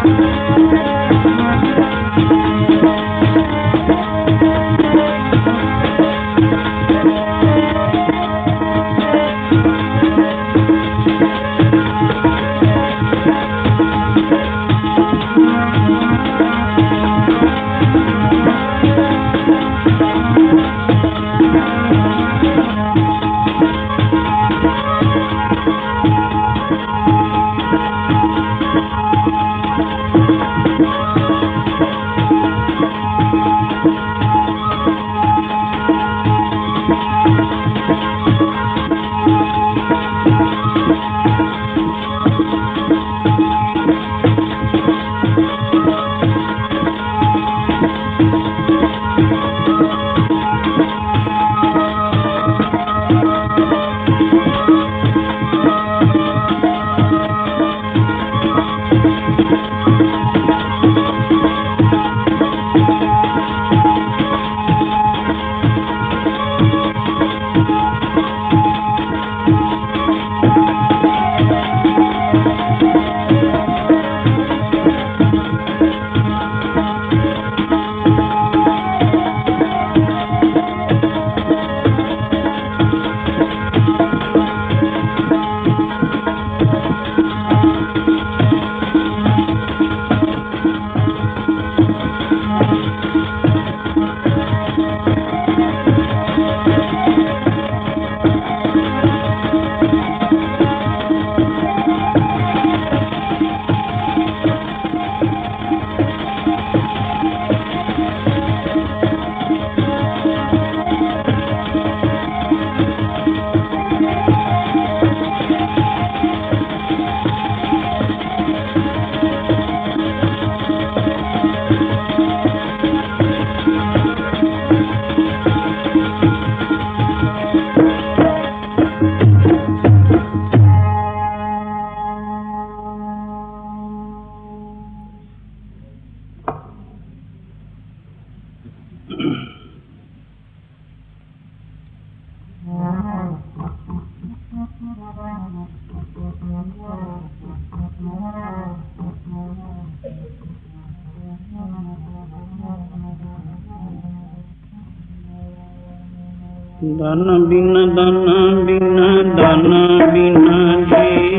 दाना बिना दाना बिना दाना बिना जी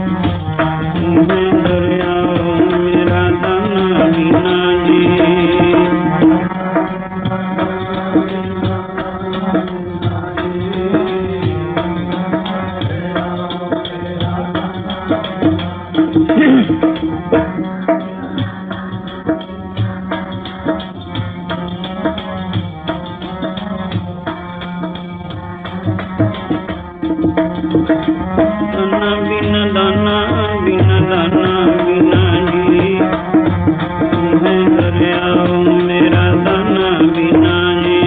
तुम्हें दरियाओ मेरा दाना बिना जी। दाना बिना दाना बिना दाना बिना जी तुम्हें दरियाओ मेरा दाना बिना जी।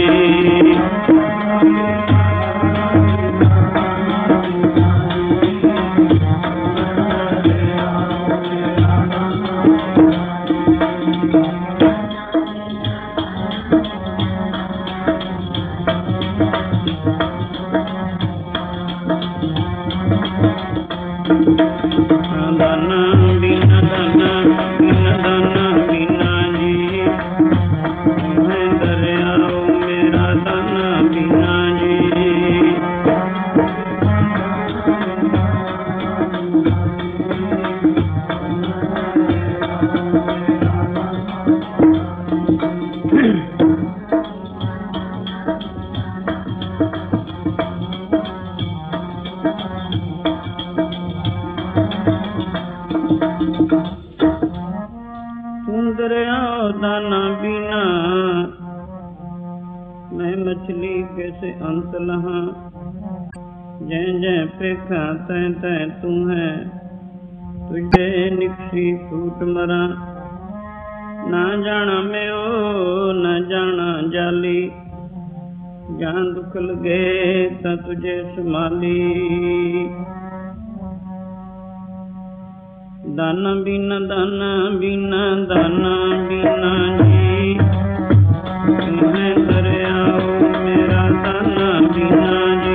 दाना बिना दाना बिना दाना बिना जी तुम्हें दरियाओ मेरा दाना बिना जी। दरियाओ दाना बिना मैं मछली कैसे अंत लहा जै जै प्रेखा तै तै तू है तुझे निकसी फूट मरा ना जाना मैं ओ ना जाना जाली जहाँ दुख लगे ता तुझे संभाली। दाना बिना दाना बिना दाना बिना जी तुम्हें दरियाओ मेरा दाना बिना जी।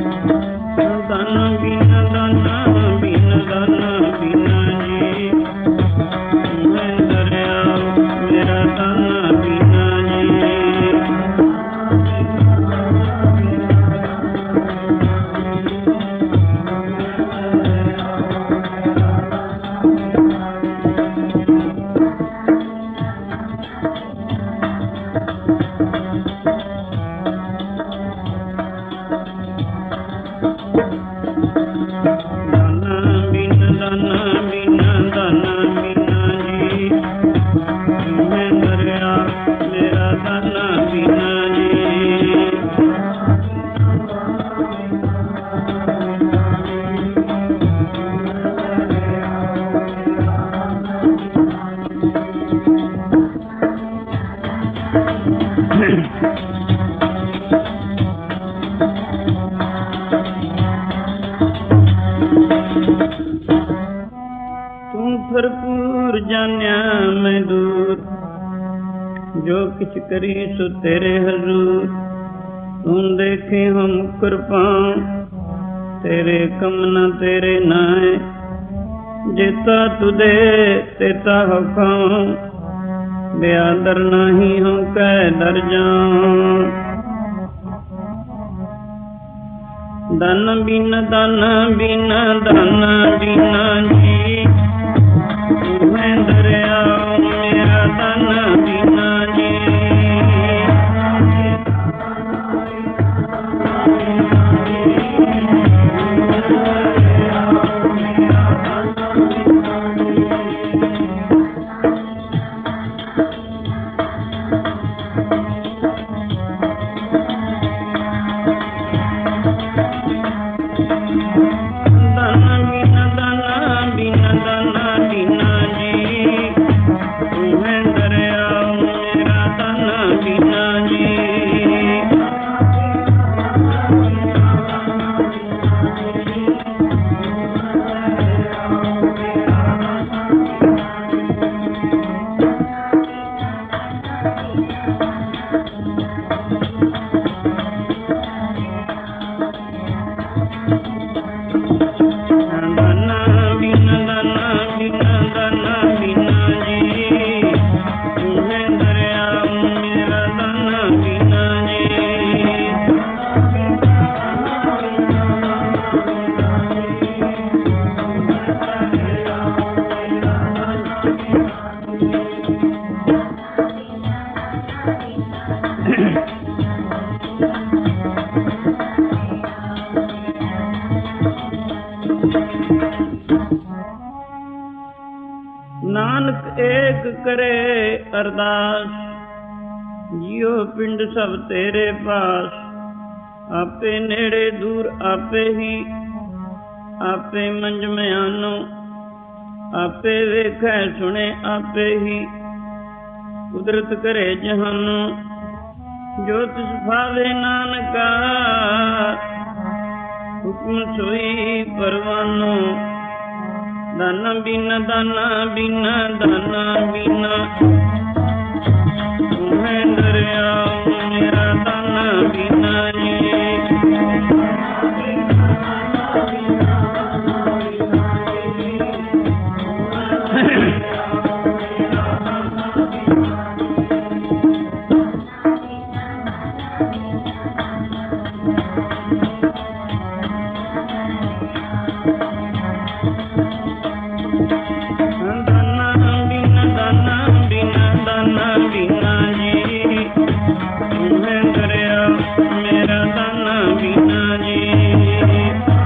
ਦਾਨਾ ਬਿਨਾ ਦਾਨਾ ਬਿਨਾ ਜੀ ਮੈਂ ਦਰਿਆ ਮੇਰਾ ਦਾਨਾ ਬਿਨਾ ਜੀ भरपूर जान्या मैं दूर जो किछ करी सो तेरे हजूर तुम देखे हम कृपाऊं तेरे कम न तेरे नाए जेता तुदे तेता हो खाऊं बेआदर नहीं हो कह डर जाऊं दाना बिना दाना बिना जी मैं दरिया मेरा दाना बिना जी नानक एक करे अरदास जियो पिंड सब तेरे पास आपे नेड़े दूर आपे ही आपे मंज में आनो आपे वेखै सुने आपे ही कुदरत करे जहानो जो तिस भावे नानका हुक्म सोई परवानो दाना बिना मैं दरिया मेरा दाना बिना जी मेरा दाना बिना जी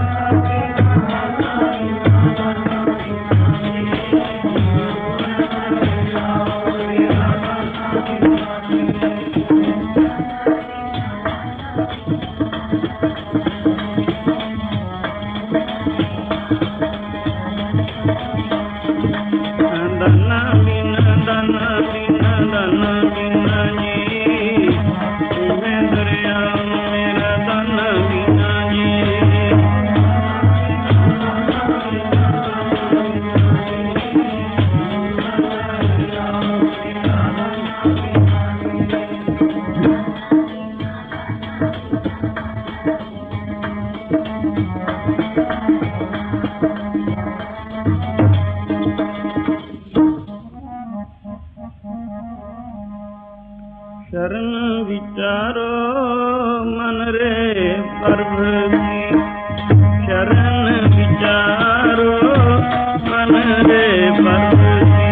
शरण विचारो मन रे प्रभु की, शरण विचारो मन रे प्रभु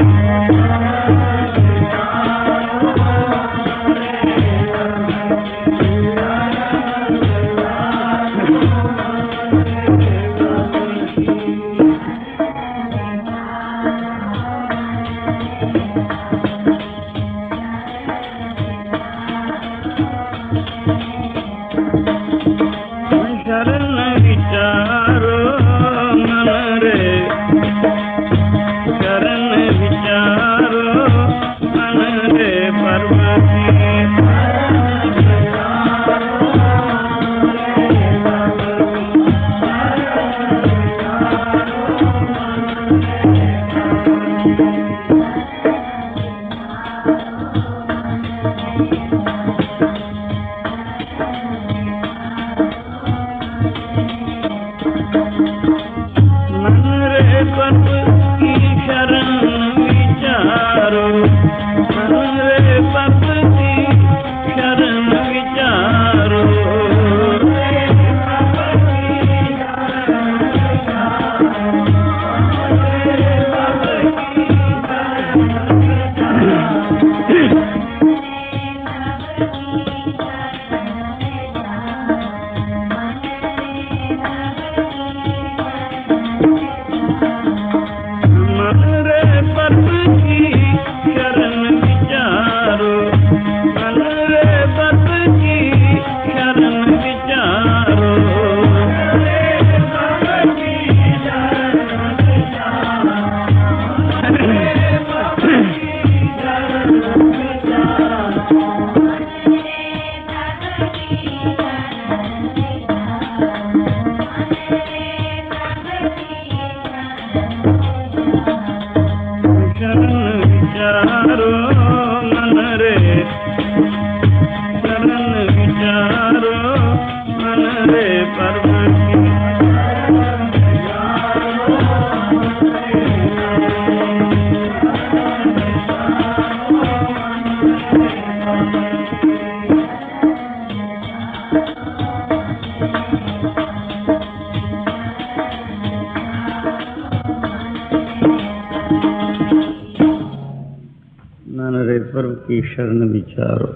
की शरण विचारो,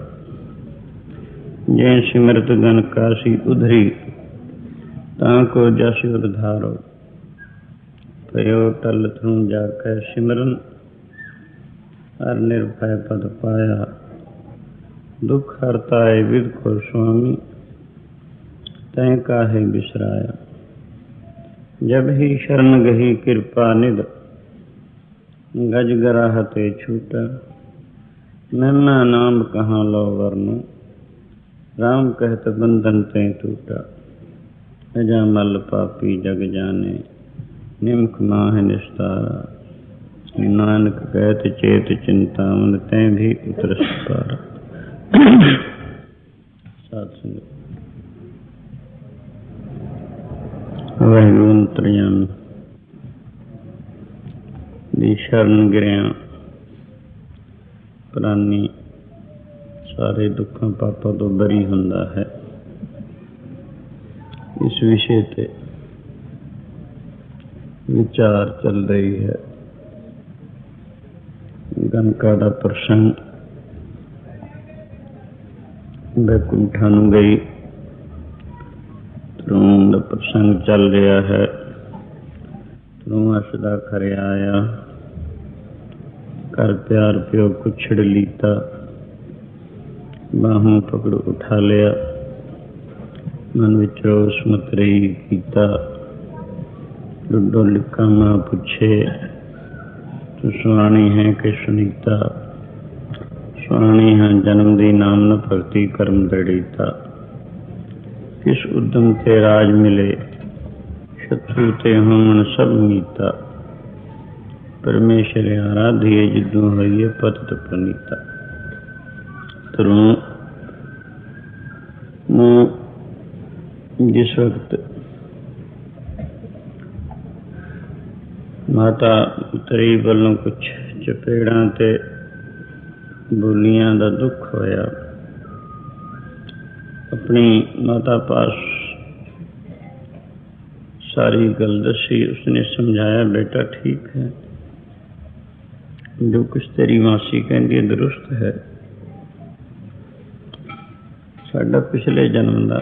जय सिमरत गण काशी उधरी, ताको जस उधारो, पयो टल थू जाकै सिमरन, हर निर्भय पद पाया, दुख हरताए विद को स्वामी, तय काहे बिसराया। जब ही शरण गही कृपा निध, गज गराहते छूटा, नैना नाम कहाँ लो वरनु, राम कहत बंधन ते टूटा। अजामल पापी जग जाने, निम्ख माह निस्तारा, नानक कहत चेत चिंतामन, तैं भी उतरस पारा। सात संगत वाहिगुरू अंतर्यामी दी शरण गिरिया प्राणी सारे दुखों पापों तो बरी हुंदा है। इस विषय पे विचार चल रही है। गणका दा प्रसंग बैकुंठा नूं गई ध्रुव दा प्रसंग चल रहा है। ध्रुव सदा खरे आया, कर प्यार प्यो कुछड़ लीता, बाहों पकड़ उठा लिया, मन विच रोस मत रही कीता। डुडो लिखा मां पूछे, तू सुहानी है कि सुनीता, सुहानी है जन्म दी नाम न भगति कर्म दृढ़ीता। किस उद्यम ते राज मिले, शत्रु ते होमन सब मीता। परमेश्वर आराधिए जिदू होइए पतित पुनीता। ध्रुव जिस वक्त ਮਾਤਾ ਪੁੱਤਰੀ ਵੱਲੋਂ ਕੁਛ ਚਪੇੜਾਂ ਤੇ ਬੋਲੀਆਂ ਦਾ ਦੁੱਖ ਹੋਇਆ। ਆਪਣੀ ਮਾਤਾ ਪਾਸ ਸਾਰੀ ਗੱਲ ਦੱਸੀ। ਉਸਨੇ ਸਮਝਾਇਆ, ਬੇਟਾ ਠੀਕ ਹੈ, ਜੋ ਕੁਛ ਤੇਰੀ ਮਾਸੀ ਕਹਿੰਦੀ ਹੈ ਦਰੁਸਤ ਹੈ। ਸਾਡਾ ਪਿਛਲੇ ਜਨਮ ਦਾ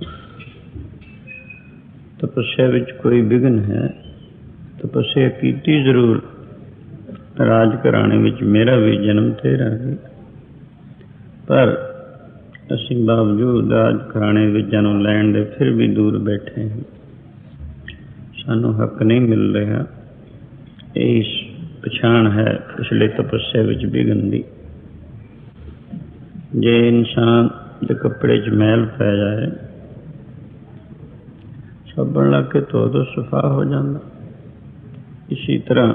ਤਪੱਸਿਆ ਵਿੱਚ ਕੋਈ ਵਿਘਨ ਹੈ। ਤਪੱਸਿਆ ਕੀਤੀ ਜ਼ਰੂਰ, ਰਾਜ ਘਰਾਣੇ ਵਿੱਚ ਮੇਰਾ ਵੀ ਜਨਮ, ਤੇਰਾ ਵੀ, ਪਰ ਅਸੀਂ ਬਾਵਜੂਦ ਰਾਜ ਘਰਾਣੇ ਵਿੱਚ ਜਨਮ ਲੈਣ ਦੇ ਫਿਰ ਵੀ ਦੂਰ ਬੈਠੇ ਹਾਂ। ਸਾਨੂੰ ਹੱਕ ਨਹੀਂ ਮਿਲ ਰਿਹਾ। ਇਹ ਪਛਾਣ ਹੈ ਪਿਛਲੇ ਤਪੱਸਿਆ ਵਿੱਚ ਵਿਘਨ ਦੀ। ਜੇ ਇਨਸਾਨ ਦੇ ਕੱਪੜੇ 'ਚ ਮੈਲ ਪੈ ਜਾਏ, ਸਾਬਣ ਲਾ ਕੇ ਧੋ ਦੋ, ਸਫਾ ਹੋ ਜਾਂਦਾ। ਇਸੀ ਤਰ੍ਹਾਂ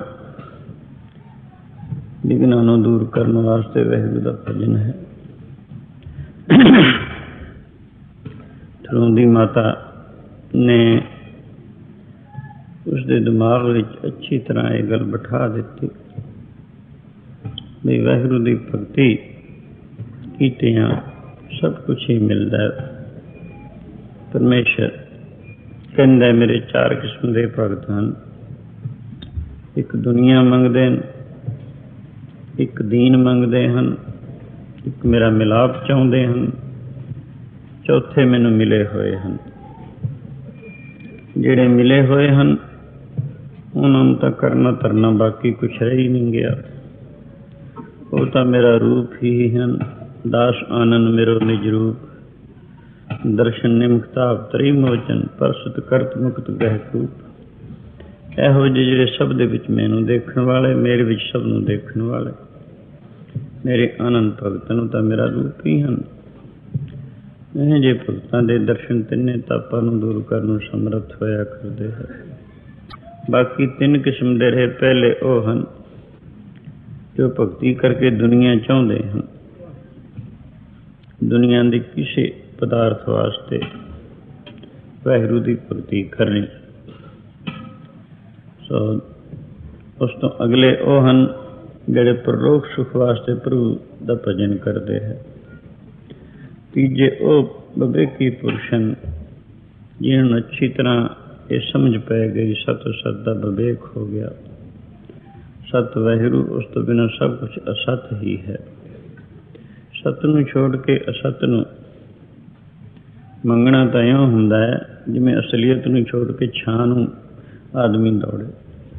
ਵਿਘਨਾਂ ਨੂੰ ਦੂਰ ਕਰਨ ਵਾਸਤੇ ਵਾਹਿਗੁਰੂ ਦਾ ਭਜਨ ਹੈ। ਧਰੋਂ ਦੀ ਮਾਤਾ ਨੇ ਉਸਦੇ ਦਿਮਾਗ ਵਿੱਚ ਅੱਛੀ ਤਰ੍ਹਾਂ ਇਹ ਗੱਲ ਬਿਠਾ ਦਿੱਤੀ ਵੀ ਵਾਹਿਗੁਰੂ ਦੀ ਭਗਤੀ ਕੀਤਿਆਂ ਸਭ ਕੁਛ ਹੀ ਮਿਲਦਾ ਹੈ। ਪਰਮੇਸ਼ਰ ਕਹਿੰਦਾ ਮੇਰੇ 4 ਕਿਸਮ ਦੇ ਭਗਤ ਹਨ। ਇੱਕ ਦੁਨੀਆ ਮੰਗਦੇ ਹਨ, ਇੱਕ ਦੀਨ ਮੰਗਦੇ ਹਨ, ਇੱਕ ਮੇਰਾ ਮਿਲਾਪ ਚਾਹੁੰਦੇ ਹਨ, ਚੌਥੇ ਮੈਨੂੰ ਮਿਲੇ ਹੋਏ ਹਨ। ਜਿਹੜੇ ਮਿਲੇ ਹੋਏ ਹਨ ਉਹਨਾਂ ਨੂੰ ਤਾਂ ਕਰਨਾ ਧਰਨਾ ਬਾਕੀ ਕੁਛ ਰਹਿ ਹੀ ਨਹੀਂ ਗਿਆ। ਉਹ ਤਾਂ ਮੇਰਾ ਰੂਪ ਹੀ ਹਨ। ਦਾਸ ਆਨੰਦ ਮੇਰੋ ਨਿਜ ਰੂਪ, ਦਰਸ਼ਨ ਨਿਮਖਤਾ ਅਵਤਰੀ ਮੋਚਨ, ਪਰਸਤ ਕਰਤ ਮੁਕਤ ਗਹਿ ਕੂਪ। ਇਹੋ ਜਿਹੇ ਜਿਹੜੇ ਸਭ ਦੇ ਵਿੱਚ ਮੈਨੂੰ ਦੇਖਣ ਵਾਲੇ, ਮੇਰੇ ਵਿੱਚ ਸਭ ਨੂੰ ਦੇਖਣ ਵਾਲੇ, ਮੇਰੇ ਆਨੰਦ ਭਗਤਾਂ ਨੂੰ ਤਾਂ ਮੇਰਾ ਰੂਪ ਹੀ ਹਨ। ਇਹ ਜੇ ਭਗਤਾਂ ਦੇ ਦਰਸ਼ਨ ਤਿੰਨੇ ਤਾਪਾਂ ਨੂੰ ਦੂਰ ਕਰਨ ਨੂੰ ਸਮਰੱਥ ਹੋਇਆ ਕਰਦੇ ਹੈ। ਬਾਕੀ 3 ਕਿਸਮ ਦੇ ਰਹੇ। ਪਹਿਲੇ ਉਹ ਹਨ ਜੋ ਭਗਤੀ ਕਰਕੇ ਦੁਨੀਆ ਚਾਹੁੰਦੇ ਹਨ, ਦੁਨੀਆ ਦੀ ਕਿਸੇ ਪਦਾਰਥ ਵਾਸਤੇ ਵਾਹਿਗੁਰੂ ਦੀ ਭਗਤੀ ਕਰਨੀ। ਸੋ ਉਸ ਤੋਂ ਅਗਲੇ ਉਹ ਹਨ ਜਿਹੜੇ ਪਰਲੋਕ ਸੁਖ ਵਾਸਤੇ ਪ੍ਰਭੂ ਦਾ ਭਜਨ ਕਰਦੇ ਹੈ। ਤੀਜੇ ਉਹ ਵਿਵੇਕੀ ਪੁਰਸ਼ ਹਨ ਜਿਹਨਾਂ ਨੂੰ ਅੱਛੀ ਤਰ੍ਹਾਂ ਇਹ ਸਮਝ ਪੈ ਗਈ ਸਤ ਸਤ ਦਾ ਵਿਵੇਕ ਹੋ ਗਿਆ। ਸਤ ਵਾਹਿਗੁਰੂ, ਉਸ ਤੋਂ ਬਿਨਾਂ ਸਭ ਕੁਛ ਅਸਤ ਹੀ ਹੈ। ਸਤ ਨੂੰ ਛੋੜ ਕੇ ਅਸਤ ਨੂੰ ਮੰਗਣਾ ਤਾਂ ਇਉਂ ਹੁੰਦਾ ਹੈ ਜਿਵੇਂ ਅਸਲੀਅਤ ਨੂੰ ਛੋੜ ਕੇ ਛਾਂ ਨੂੰ ਆਦਮੀ ਦੌੜੇ।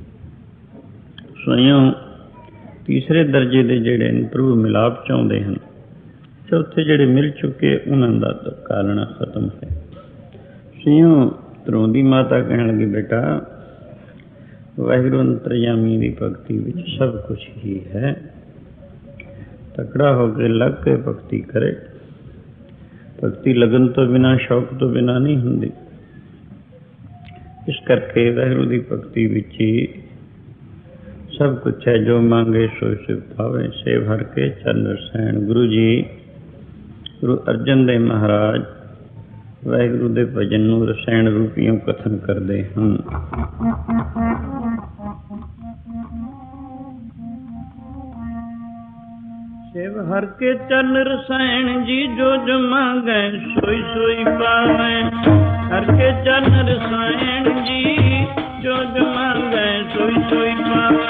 ਸੋ ਇਉਂ ਤੀਸਰੇ ਦਰਜੇ ਦੇ ਜਿਹੜੇ ਪ੍ਰਭੂ ਮਿਲਾਪ ਚਾਹੁੰਦੇ ਹਨ। ਚੌਥੇ ਜਿਹੜੇ ਮਿਲ ਚੁੱਕੇ ਉਹਨਾਂ ਦਾ ਧੱਕਾ ਲੈਣਾ ਖਤਮ ਹੈ। ਸਿਉਂ ਧਰੋਂ ਦੀ ਮਾਤਾ ਕਹਿਣ ਲੱਗੀ, ਬੇਟਾ ਵਾਹਿਗੁਰੂ ਅੰਤਰਯਾਮੀ ਦੀ ਭਗਤੀ ਵਿੱਚ ਸਭ ਕੁਛ ਹੀ ਹੈ। ਤਕੜਾ ਹੋ ਕੇ ਲੱਗ ਕੇ ਭਗਤੀ ਕਰੇ। ਭਗਤੀ ਲਗਨ ਤੋਂ ਬਿਨਾਂ, ਸ਼ੌਕ ਤੋਂ ਬਿਨਾਂ ਨਹੀਂ ਹੁੰਦੀ। ਇਸ ਕਰਕੇ ਵਾਹਿਗੁਰੂ ਦੀ ਭਗਤੀ ਵਿੱਚ ਹੀ ਸਭ ਕੁਛ ਹੈ। ਜੋ ਮੰਗੇ ਸੋਇ ਸਿਵ ਪਾਵੇ, ਸੇਵ ਹਰਿ ਕੇ ਚਰਨ ਰਸੈਣ। ਗੁਰੂ ਜੀ ਗੁਰੂ ਅਰਜਨ ਦੇਵ ਮਹਾਰਾਜ ਵਾਹਿਗੁਰੂ ਦੇ ਭਜਨ ਨੂੰ ਰਸਾਇਣ ਰੂਪੀਓ ਕਥਨ ਕਰਦੇ ਹਨ। ਸੇਵ ਹਰਿ ਕੇ ਚਰਨ ਰਸਾਇਣ ਜੀ, ਜੋ ਜੋ ਮੰਗੈ ਸੋਈ ਸੋਈ ਪਾਵੈ। ਹਰਿ ਕੇ ਚਰਨ ਰਸਾਇਣ ਜੀ, ਜੋ ਜੋ ਮੰਗੈ ਸੋਈ ਸੋਈ ਪਾਵੈ।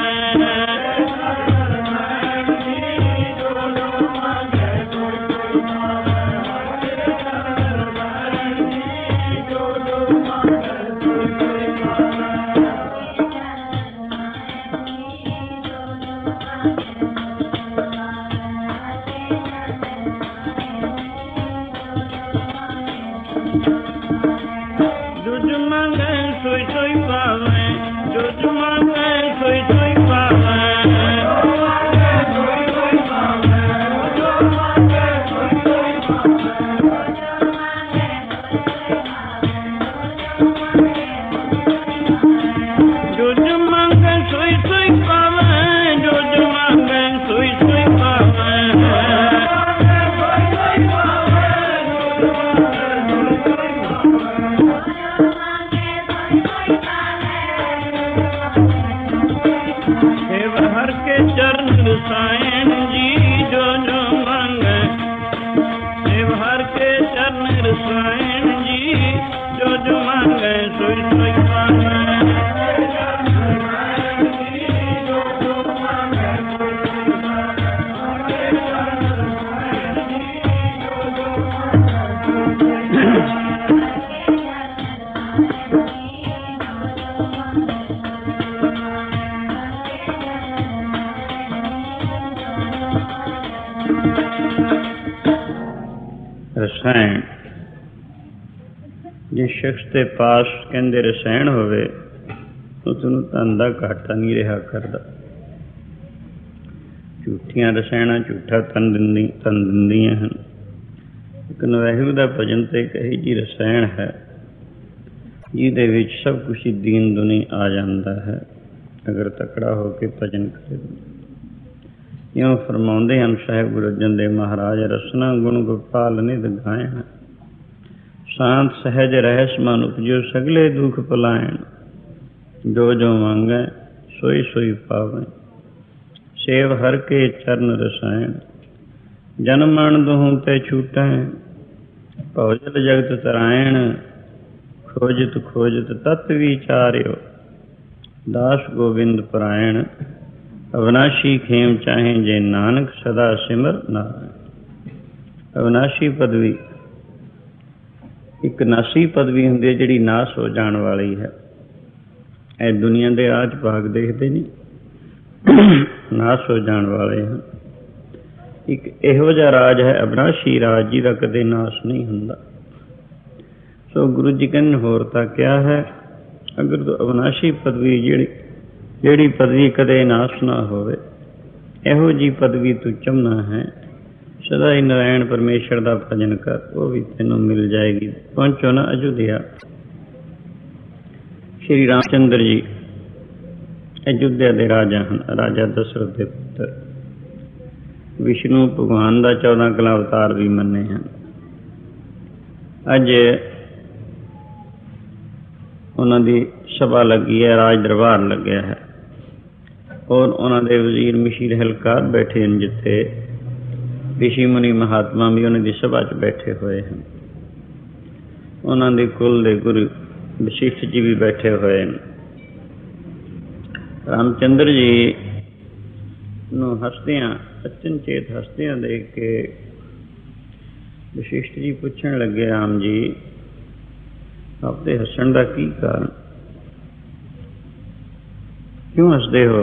रसायन जी जो जो मांगे शिव हर के चरण रसायन जी जो जो मांगे सोई सोई पावे रसायन जिस शख्स के पास कहते रसायन होवे उसनूं धन दा घाटा नहीं रहा करदा। झूठियां रसायना झूठा धन दिंदियां हन। लेकिन वाहिगुरू दा भजन ते एक इही जी रसायन है जिहदे विच सब कुछ ही दीन दुनी आ जाता है अगर तकड़ा होकर भजन करे। इउं फरमाउंदे हन साहिब गुरु अर्जन देव महाराज, रसना गुण गोपाल निध गायन शांत सहज रहस मन उपजो सगले दुख पलायन जो जो मांगै सोई सोई पावै सेव हर के चरण रसायन जन मन दुहूं ते छूटै भौजल जगत तरायण खोजत खोजत तत् विचार्यो दास गोविंद परायण अविनाशी खेम चाहे जे नानक सदा सिमर नारायण। अविनाशी पदवी एक नासी पदवी हुंदी है जिहड़ी नाश हो जाण वाली है। ए दुनिया दे राज भाग देखते नहीं नाश हो जाण वाले हैं। एक इहो जिहा राज है अविनाशी राज जिहदा कदे नाश नहीं हुंदा। सो गुरु जी कहने होर तां क्या है, अगर तो अविनाशी पदवी ਜਿਹੜੀ पदवी कदे नाश ना होवे इहो जी पदवी तू चाहुंदा है सदा ही नारायण परमेश्वर का भजन कर वो भी तेनों मिल जाएगी। पहुंचो ना अयोध्या। श्री रामचंद्र जी अयोध्या के राजा हैं, राजा दशरथ के पुत्र विष्णु भगवान का 14 कला अवतार भी मन्ने हैं। अज उन्होंने सभा लगी है, राज दरबार लग्या है और उन्होंने वजीर मशीर हलकार बैठे हैं जिथे ऋषि मुनि महात्मा भी उन्होंने सभा च बैठे हुए हैं। उन्होंने कुल दे गुरु वशिष्ठ जी भी बैठे हुए हैं। रामचंद्र जी नूं हसदियां अचनचेत हसदियां देख के वशिष्ठ जी पूछण लगे, राम जी आपके हसण का की कारण, क्यों हसदे हो?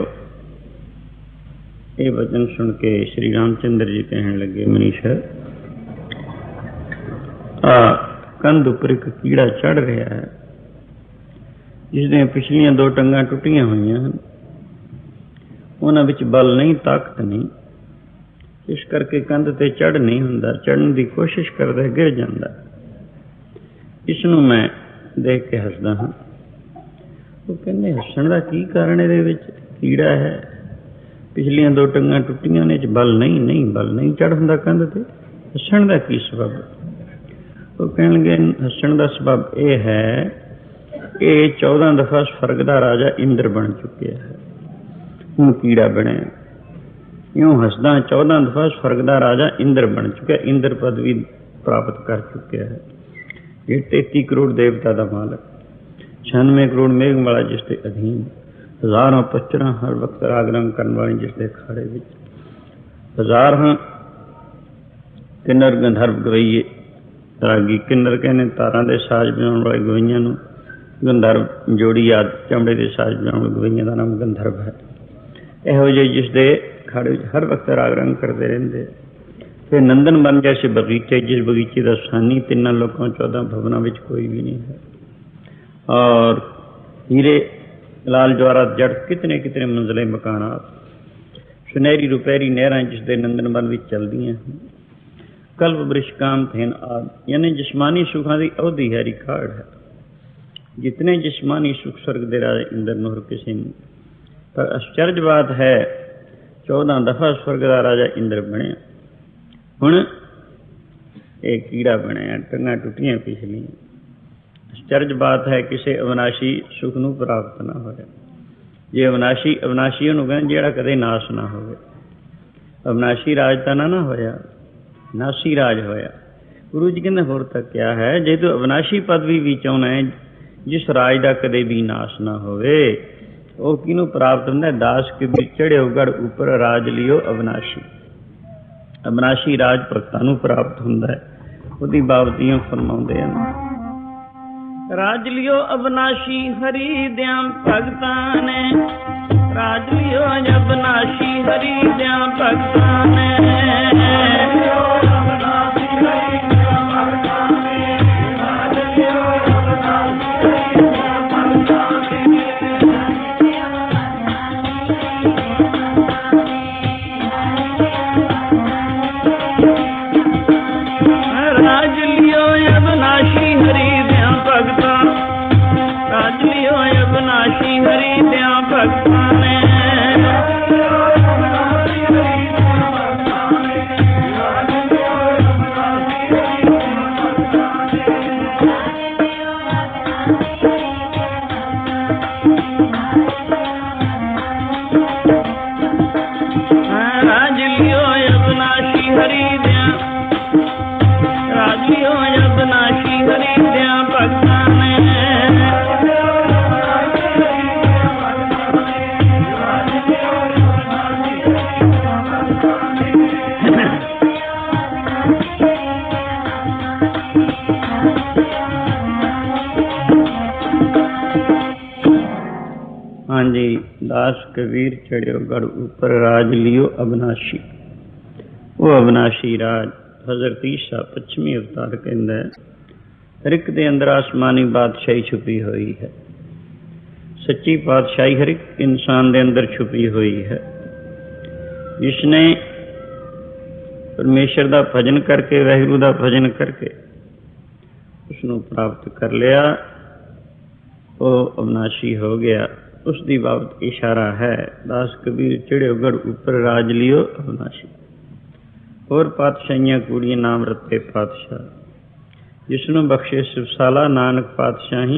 ये वचन सुन के श्री रामचंद्र जी कहने लगे, मनीषा कंध उपर एक कीड़ा चढ़ रहा है जिसदियां पिछलियां 2 टंगां टुटियां हुई हैं, उन्हां विच बल नहीं ताकत नहीं, इस करके कंध ते चढ़ नहीं हुंदा, चढ़न की कोशिश करदा गिर जांदा। इसनूं मैं देख के हसदा हाँ। वो कहने हसण का की कारण, इहदे विच कीड़ा है, पिछलियां 2 टंगां टुटियां ने, बल नहीं बल नहीं चढ़ हुंदा कंध ते, हसण का की सबब? वो कहण लगे हसण का सबब यह है कि 14 दफा स्वर्ग का राजा इंद्र बन चुके है, हुण कीड़ा बनया। यूं हसदा 14 दफा स्वर्ग का राजा इंद्र बन चुका, इंद्र पदवी प्राप्त कर चुके है। ये 33 करोड़ देवता का मालक, 96 करोड़ मेघमाला जिसके अधीन, हजारों पचरा हर वक्त राग रंग करने वाली जिसके अखाड़े विच, हजार किन्नर गंधर्व गवैये रागी। किन्नर कहने तारां दे साज बजाउण वाले गवैयां नूं गंधर्व जोड़ी आदि चमड़े के साज बजाउण गवैयां का नाम गंधर्व है। इहो जिहे जिसके अखाड़े विच हर वक्त राग रंग करते रहंदे। फिर नंदन बन जैसे बगीचे, जिस बगीचे का सानी 3 लोगों 14 भवनों में कोई भी नहीं है, और हीरे लाल जवाहरात जड़ कितने कितने मंजिले मकानात, सुनहरी रुपहरी नहरां जिसके नंदन बन में चलदियां हैं, कल्प वृक्ष काम थेन आदि, यानी जिस्मानी सुखों की अवधि है, रिकॉर्ड है। जितने जिस्मानी सुख स्वर्ग के राजा इंद्र नूर किसी ने, पर आश्चर्य बात है 14 दफा स्वर्ग का राजा इंद्र बने, हुण एक कीड़ा बनया, टंगां टुटियां पिछलियां। आश्चर्य बात है किसी अविनाशी सुख नूं प्राप्त ना होया। जे अविनाशी, अविनाशी उहनूं कहंदे जिहड़ा कदे नाश ना होवे। अविनाशी राज ਤਾਂ ਨਾ ਹੋਇਆ, ਨਾਸੀ ਰਾਜ ਹੋਇਆ। ਗੁਰੂ ਜੀ ਕਹਿੰਦੇ ਹੋਰ ਤਾਂ ਕਿਆ ਹੈ, ਜੇ ਤੂੰ ਅਵਿਨਾਸ਼ੀ ਪਦਵੀ ਵੀ ਚਾਹੁੰਦਾ ਹੈ ਜਿਸ ਰਾਜ ਦਾ ਕਦੇ ਵੀ ਨਾਸ਼ ਨਾ ਹੋਵੇ, ਉਹ ਕਿਹਨੂੰ ਪ੍ਰਾਪਤ ਹੁੰਦਾ? ਦਾਸ ਕਬੀਰ ਚੜਿਓ ਗੜ ਉੱਪਰ ਰਾਜ ਲਿਓ ਅਵਿਨਾਸ਼ੀ। ਅਵਿਨਾਸ਼ੀ ਰਾਜ ਭਗਤਾਂ ਨੂੰ ਪ੍ਰਾਪਤ ਹੁੰਦਾ ਹੈ। ਉਹਦੀ ਬਾਬਤੀਆਂ ਫਰਮਾਉਂਦੇ ਹਨ, ਰਾਜ ਲਿਓ ਅਵਿਨਾਸ਼ੀ ਹਰੀ ਦਿਆਂ ਭਗਤਾਂ ਨੇ, ਰਾਜ ਲਿਓ ਅਵਿਨਾਸ਼ੀ ਹਰੀ ਦਿਆਂ ਭਗਤਾਂ ਨੇ, दास कबीर चढ़ियो गढ़ ऊपर राज लियो अविनाशी। वो अविनाशी राज हजरत ईसा पश्चिमी अवतार कहता है, हर एक दे अंदर आसमानी बादशाही छुपी हुई है। सच्ची बादशाही हर एक इंसान दे अंदर छुपी हुई है। जिसने परमेश्वर का भजन करके, वाहिगुरू का भजन करके उसनों प्राप्त कर लिया, वो अविनाशी हो गया। उसकी बाबत इशारा है, दास कबीर चढ़ियो गढ़ ऊपर राज लियो अविनाशी। और पातशाहियां कूड़ियां नाम रत्ते पातशाह, जिसनों बख्शे सिवसाला नानक पातशाही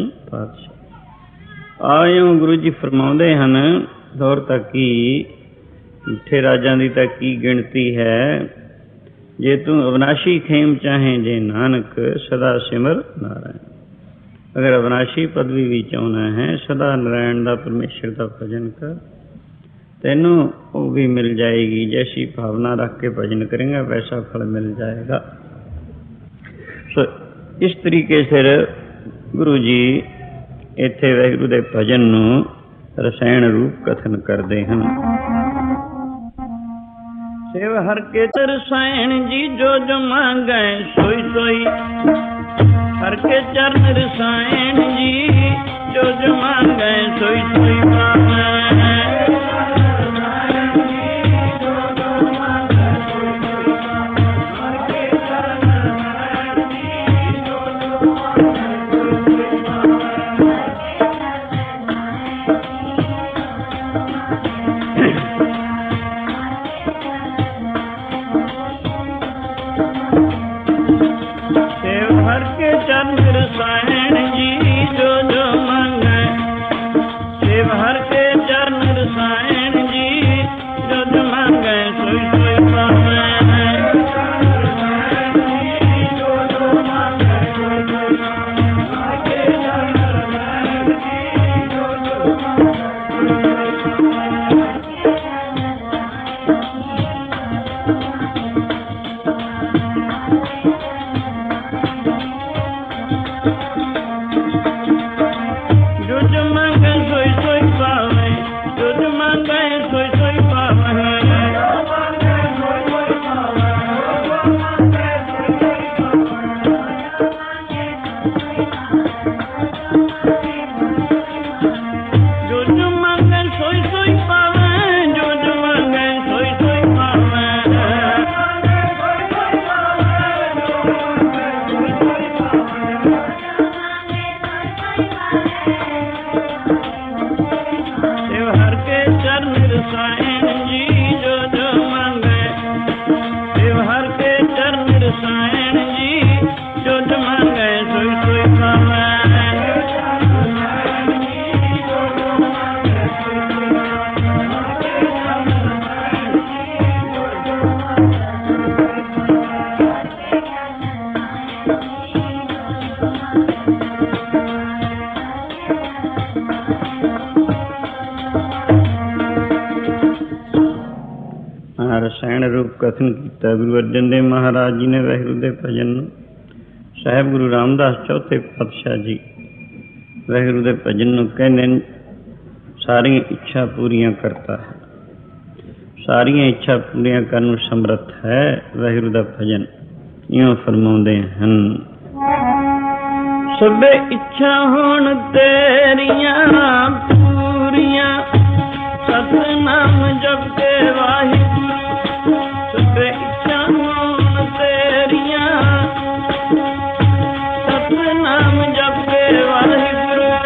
पातशाह। आयो गुरु जी फरमाउंदे हन, दौर तक की झूठे राजां दी तां की गिणती है। जे तू अविनाशी खेम चाहे, जे नानक सदा सिमर नारायण। अगर अविनाशी पदवी भी चाहना है, सदा नारायण का परमेश्वर का भजन कर, तेनू वो भी मिल जाएगी। जैसी भावना रख के भजन करेंगे वैसा फल मिल जाएगा। सो इस तरीके से गुरु जी इत्थे वाहिगुरू दे भजन नू रसायन रूप कथन करते हैं। सेव हर के रसायन जी जो जो मांगे सोई सोई, हर के चरण रसायन जी जो जो मांगे सोई सोई पावे। ਰਸਾਇਣ ਰੂਪ ਕਥਨ ਕੀਤਾ ਗੁਰੂ ਅਰਜਨ ਦੇਵ ਮਹਾਰਾਜ ਜੀ ਨੇ ਵਾਹਿਗੁਰੂ ਦੇ ਭਜਨ ਨੂੰ। ਸਾਹਿਬ ਗੁਰੂ ਰਾਮਦਾਸ ਚੌਥੇ ਪਾਤਸ਼ਾਹ ਜੀ ਵਾਹਿਗੁਰੂ ਦੇ ਭਜਨ ਨੂੰ ਕਹਿੰਦੇ ਨੇ ਸਾਰੀਆਂ ਇੱਛਾ ਪੂਰੀਆਂ ਕਰਤਾ ਹੈ, ਸਾਰੀਆਂ ਇੱਛਾ ਪੂਰੀਆਂ ਕਰਨ ਨੂੰ ਸਮਰੱਥ ਹੈ ਵਾਹਿਗੁਰੂ ਦਾ ਭਜਨ। ਇਉਂ ਫਰਮਾਉਂਦੇ ਹਨ, ਸਭੇ ਇੱਛਾ ਹੋਣ ਤੇਰੀਆਂ ਪੂਰੀਆਂ, ਸਤਿਨਾਮ ਜਪ ਕੇ ਵਾਹਿਗੁਰੂ। ਸਭੇ ਇੱਛਾ ਹੋਣ ਤੇਰੀਆਂ, ਸਤਿਨਾਮ ਜਪ ਕੇ ਵਾਹਿਗੁਰੂ।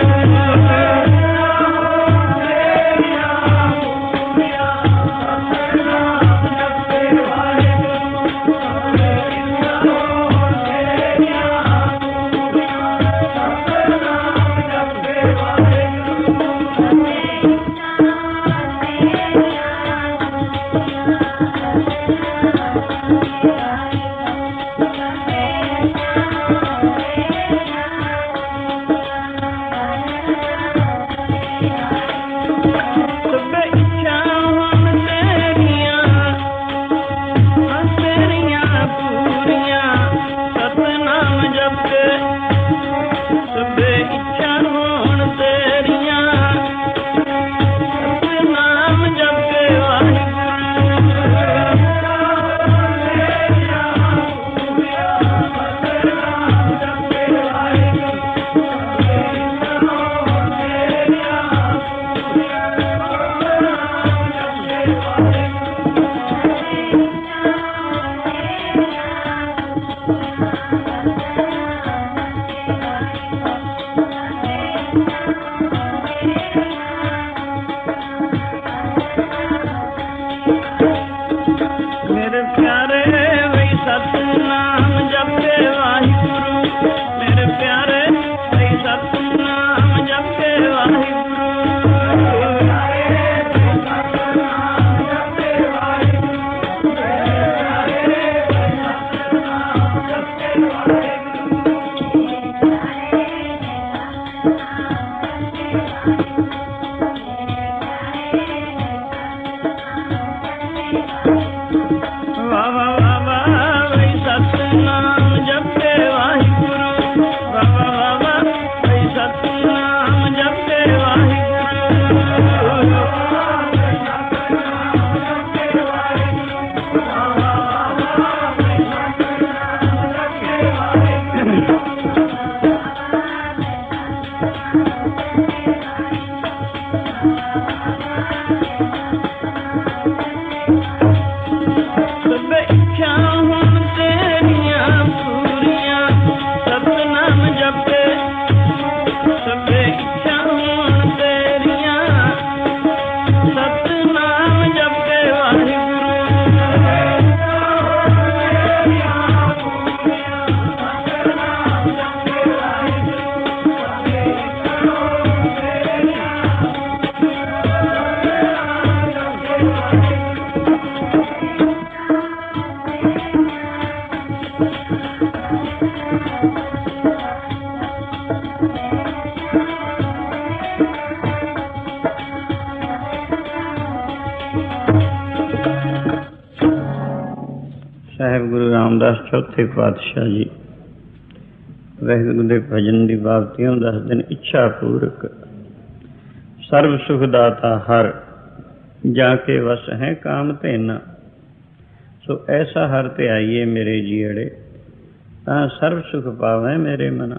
ਸਾਹਿਬ ਗੁਰੂ ਰਾਮਦਾਸ ਚੌਥੇ ਪਾਤਸ਼ਾਹ ਜੀ ਵਾਹਿਗੁਰੂ ਦੇ ਭਜਨ ਦੀ ਬਾਬਤੀਆਂ ਦੱਸਦੇ ਨੇ। ਇੱਛਾ ਪੂਰਕ ਸਰਬ ਸੁਖ ਦਾਤਾ ਹਰ, ਜਾ ਕੇ ਵਸ ਹੈ ਕਾਮ ਧੇਨਾ। ਸੋ ਐਸਾ ਹਰ ਤੇ ਆਈਏ ਮੇਰੇ ਜੀੜੇ, ਤਾਂ ਸਰਬ ਸੁਖ ਪਾਵੈ ਮੇਰੇ ਮਨਾ।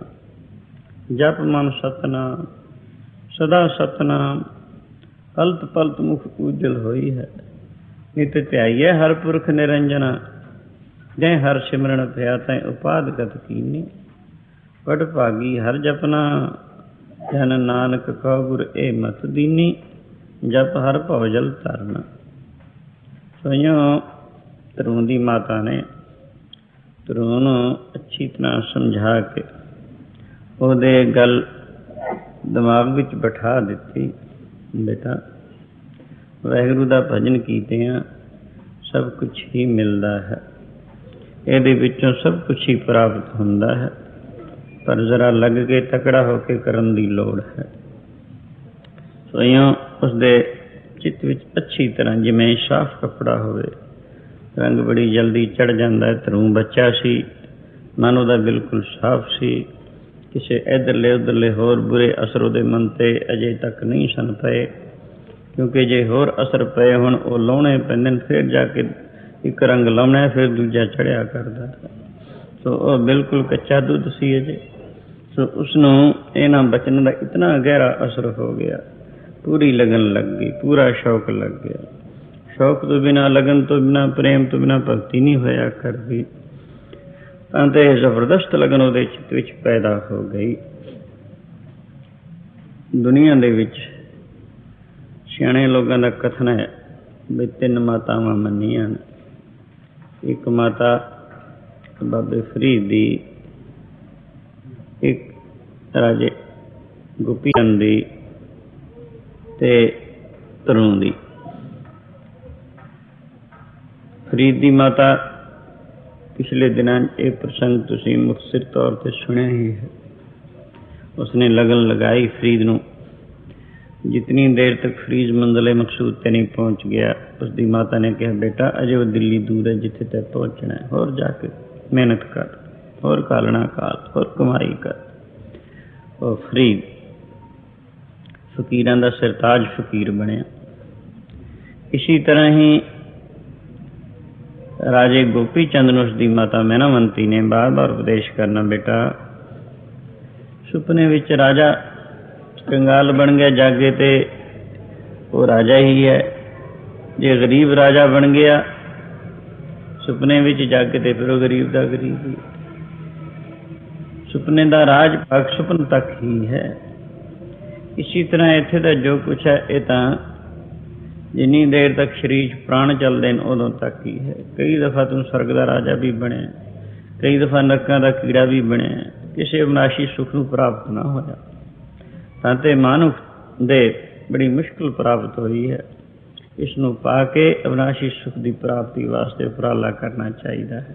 ਜਪ ਮਨ ਸਤਨਾਮ ਸਦਾ ਸਤਨਾਮ, ਪਲਤ ਪਲਤ ਮੁਖ ਉਜਲ ਹੋਈ ਹੈ। ਨਿਤ ਧਿਆਈਏ ਹਰ ਪੁਰਖ ਨਿਰੰਜਨਾ, ਜੈ ਹਰ ਸਿਮਰਨ ਪਿਆ ਤੈ ਉਪਾਦ ਗਤ ਕੀਨੀ। ਬੜ ਭਾਗੀ ਹਰ ਜਪਨਾ, ਜਨ ਨਾਨਕ ਕਉ ਗੁਰ ਏ ਮਤ ਦੀਨੀ। ਜਪ ਹਰ ਭਉ ਜਲ ਤਰਨਾ। ਸੋਇਓ ਧਰੂੰ ਦੀ ਮਾਤਾ ਨੇ ਧਰੂੰ ਨੂੰ ਅੱਛੀ ਤਰ੍ਹਾਂ ਸਮਝਾ ਕੇ ਉਹਦੇ ਗੱਲ ਦਿਮਾਗ ਵਿੱਚ ਬਿਠਾ ਦਿੱਤੀ, ਬੇਟਾ ਵਾਹਿਗੁਰੂ ਦਾ ਭਜਨ ਕੀਤਿਆਂ ਸਭ ਕੁਛ ਹੀ ਮਿਲਦਾ ਹੈ, ਇਹਦੇ ਵਿੱਚੋਂ ਸਭ ਕੁਛ ਹੀ ਪ੍ਰਾਪਤ ਹੁੰਦਾ ਹੈ, ਪਰ ਜ਼ਰਾ ਲੱਗ ਕੇ ਤਕੜਾ ਹੋ ਕੇ ਕਰਨ ਦੀ ਲੋੜ ਹੈ। ਸੋ ਇਉਂ ਉਸਦੇ ਚਿੱਤ ਵਿੱਚ ਅੱਛੀ ਤਰ੍ਹਾਂ ਜਿਵੇਂ ਸਾਫ਼ ਕੱਪੜਾ ਹੋਵੇ रंग बड़ी जल्दी चढ़ जाता है। धरू बच्चा सी, मन ਉਹਦਾ बिल्कुल साफ सी। ਕਿਸੇ ਇੱਧਰਲੇ ਉੱਧਰਲੇ ਹੋਰ ਬੁਰੇ ਅਸਰ ਉਹਦੇ ਮਨ 'ਤੇ ਅਜੇ ਤੱਕ ਨਹੀਂ ਸਨ ਪਏ, ਕਿਉਂਕਿ ਜੇ ਹੋਰ ਅਸਰ ਪਏ ਹੁਣ ਉਹ ਲਾਉਣੇ ਪੈਂਦੇ ਨੇ। ਫਿਰ ਜਾ ਕੇ ਇੱਕ ਰੰਗ ਲਾਉਣਾ, ਫਿਰ ਦੂਜਾ ਚੜ੍ਹਿਆ ਕਰਦਾ। ਸੋ ਉਹ ਬਿਲਕੁਲ ਕੱਚਾ ਦੁੱਧ ਸੀ ਅਜੇ। ਸੋ ਉਸਨੂੰ ਇਹਨਾਂ ਬਚਨਾਂ ਦਾ ਇਤਨਾ ਗਹਿਰਾ ਅਸਰ ਹੋ ਗਿਆ, ਪੂਰੀ ਲਗਨ ਲੱਗ ਗਈ, ਪੂਰਾ ਸ਼ੌਕ ਲੱਗ ਗਿਆ। ਸ਼ੌਕ ਤੋਂ ਬਿਨਾਂ, ਲਗਨ ਤੋਂ ਬਿਨਾਂ, ਪ੍ਰੇਮ ਤੋਂ ਬਿਨਾਂ ਭਗਤੀ ਨਹੀਂ ਹੋਇਆ ਕਰਦੀ। ਤਾਂ ਤੇ ਜ਼ਬਰਦਸਤ ਲਗਨ ਉਹਦੇ ਚਿੱਤ ਵਿੱਚ ਪੈਦਾ ਹੋ ਗਈ। ਦੁਨੀਆ ਦੇ ਵਿੱਚ ਸਿਆਣੇ ਲੋਕਾਂ ਦਾ ਕਥਨ ਹੈ ਵੀ 3 ਮਾਤਾਵਾਂ ਮੰਨੀਆਂ ਨੇ। ਇੱਕ ਮਾਤਾ ਬਾਬੇ ਫਰੀਦ ਦੀ, ਇੱਕ ਰਾਜੇ ਗੋਪੀ ਚੰਦ ਦੀ ਤੇ ਧਰੂ ਦੀ। ਫਰੀਦ ਦੀ ਮਾਤਾ, ਪਿਛਲੇ ਦਿਨਾਂ ਇਹ ਪ੍ਰਸੰਗ ਤੁਸੀਂ ਮੁਖਤਸਰ ਤੌਰ 'ਤੇ ਸੁਣਿਆ ਹੀ ਹੈ। ਉਸਨੇ ਲਗਨ ਲਗਾਈ ਫਰੀਦ ਨੂੰ। ਜਿਤਨੀ ਦੇਰ ਤੱਕ ਫਰੀਦ ਮੰਜ਼ਿਲੇ ਮਕਸੂਦ 'ਤੇ ਨਹੀਂ ਪਹੁੰਚ ਗਿਆ, ਉਸਦੀ ਮਾਤਾ ਨੇ ਕਿਹਾ, ਬੇਟਾ ਅਜੇ ਉਹ ਦਿੱਲੀ ਦੂਰ ਹੈ ਜਿੱਥੇ ਤੱਕ ਪਹੁੰਚਣਾ ਹੈ। ਹੋਰ ਜਾ ਕੇ ਮਿਹਨਤ ਕਰ, ਹੋਰ ਕਾਲਣਾ ਕਾਲ, ਹੋਰ ਕਮਾਈ ਕਰ। ਉਹ ਫਰੀਦ ਫਕੀਰਾਂ ਦਾ ਸਰਤਾਜ ਫਕੀਰ ਬਣਿਆ। ਇਸੀ ਤਰ੍ਹਾਂ ਹੀ ਰਾਜੇ ਗੋਪੀ ਚੰਦ ਨੂੰ ਉਸਦੀ ਮਾਤਾ ਮਹਿਨਾਵੰਤੀ ਨੇ ਬਾਰ-ਬਾਰ ਉਪਦੇਸ਼ ਕਰਨਾ, ਬੇਟਾ ਸੁਪਨੇ ਵਿੱਚ ਰਾਜਾ ਕੰਗਾਲ ਬਣ ਗਿਆ, ਜਾਗੇ ਤੇ ਉਹ ਰਾਜਾ ਹੀ ਹੈ। ਜੇ ਗਰੀਬ ਰਾਜਾ ਬਣ ਗਿਆ ਸੁਪਨੇ ਵਿੱਚ, ਜਾਗੇ ਤੇ ਫਿਰ ਉਹ ਗਰੀਬ ਦਾ ਗਰੀਬ ਹੀ। ਸੁਪਨੇ ਦਾ ਰਾਜ ਭਾਗ ਸੁਪਨ ਤੱਕ ਹੀ ਹੈ। ਇਸੀ ਤਰ੍ਹਾਂ ਇੱਥੇ ਦਾ ਜੋ ਕੁਛ ਹੈ ਇਹ ਤਾਂ ਜਿੰਨੀ ਦੇਰ ਤੱਕ ਸਰੀਰ 'ਚ ਪ੍ਰਾਣ ਚੱਲਦੇ ਨੇ ਉਦੋਂ ਤੱਕ ਹੀ ਹੈ। ਕਈ ਦਫਾ ਤੂੰ ਸਵਰਗ ਦਾ ਰਾਜਾ ਵੀ ਬਣਿਆ, ਕਈ ਦਫਾ ਨਰਕਾਂ ਦਾ ਕੀੜਾ ਵੀ ਬਣਿਆ, ਕਿਸੇ ਅਵਿਨਾਸ਼ੀ ਸੁੱਖ ਨੂੰ ਪ੍ਰਾਪਤ ਨਾ ਹੋਇਆ। ਤਾਂ ਤੇ ਮਨੁੱਖ ਦੇ ਬੜੀ ਮੁਸ਼ਕਿਲ ਪ੍ਰਾਪਤ ਹੋਈ ਹੈ। ਇਸ ਨੂੰ ਪਾ ਕੇ ਅਵਿਨਾਸ਼ੀ ਸੁੱਖ ਦੀ ਪ੍ਰਾਪਤੀ ਵਾਸਤੇ ਉਪਰਾਲਾ ਕਰਨਾ ਚਾਹੀਦਾ ਹੈ।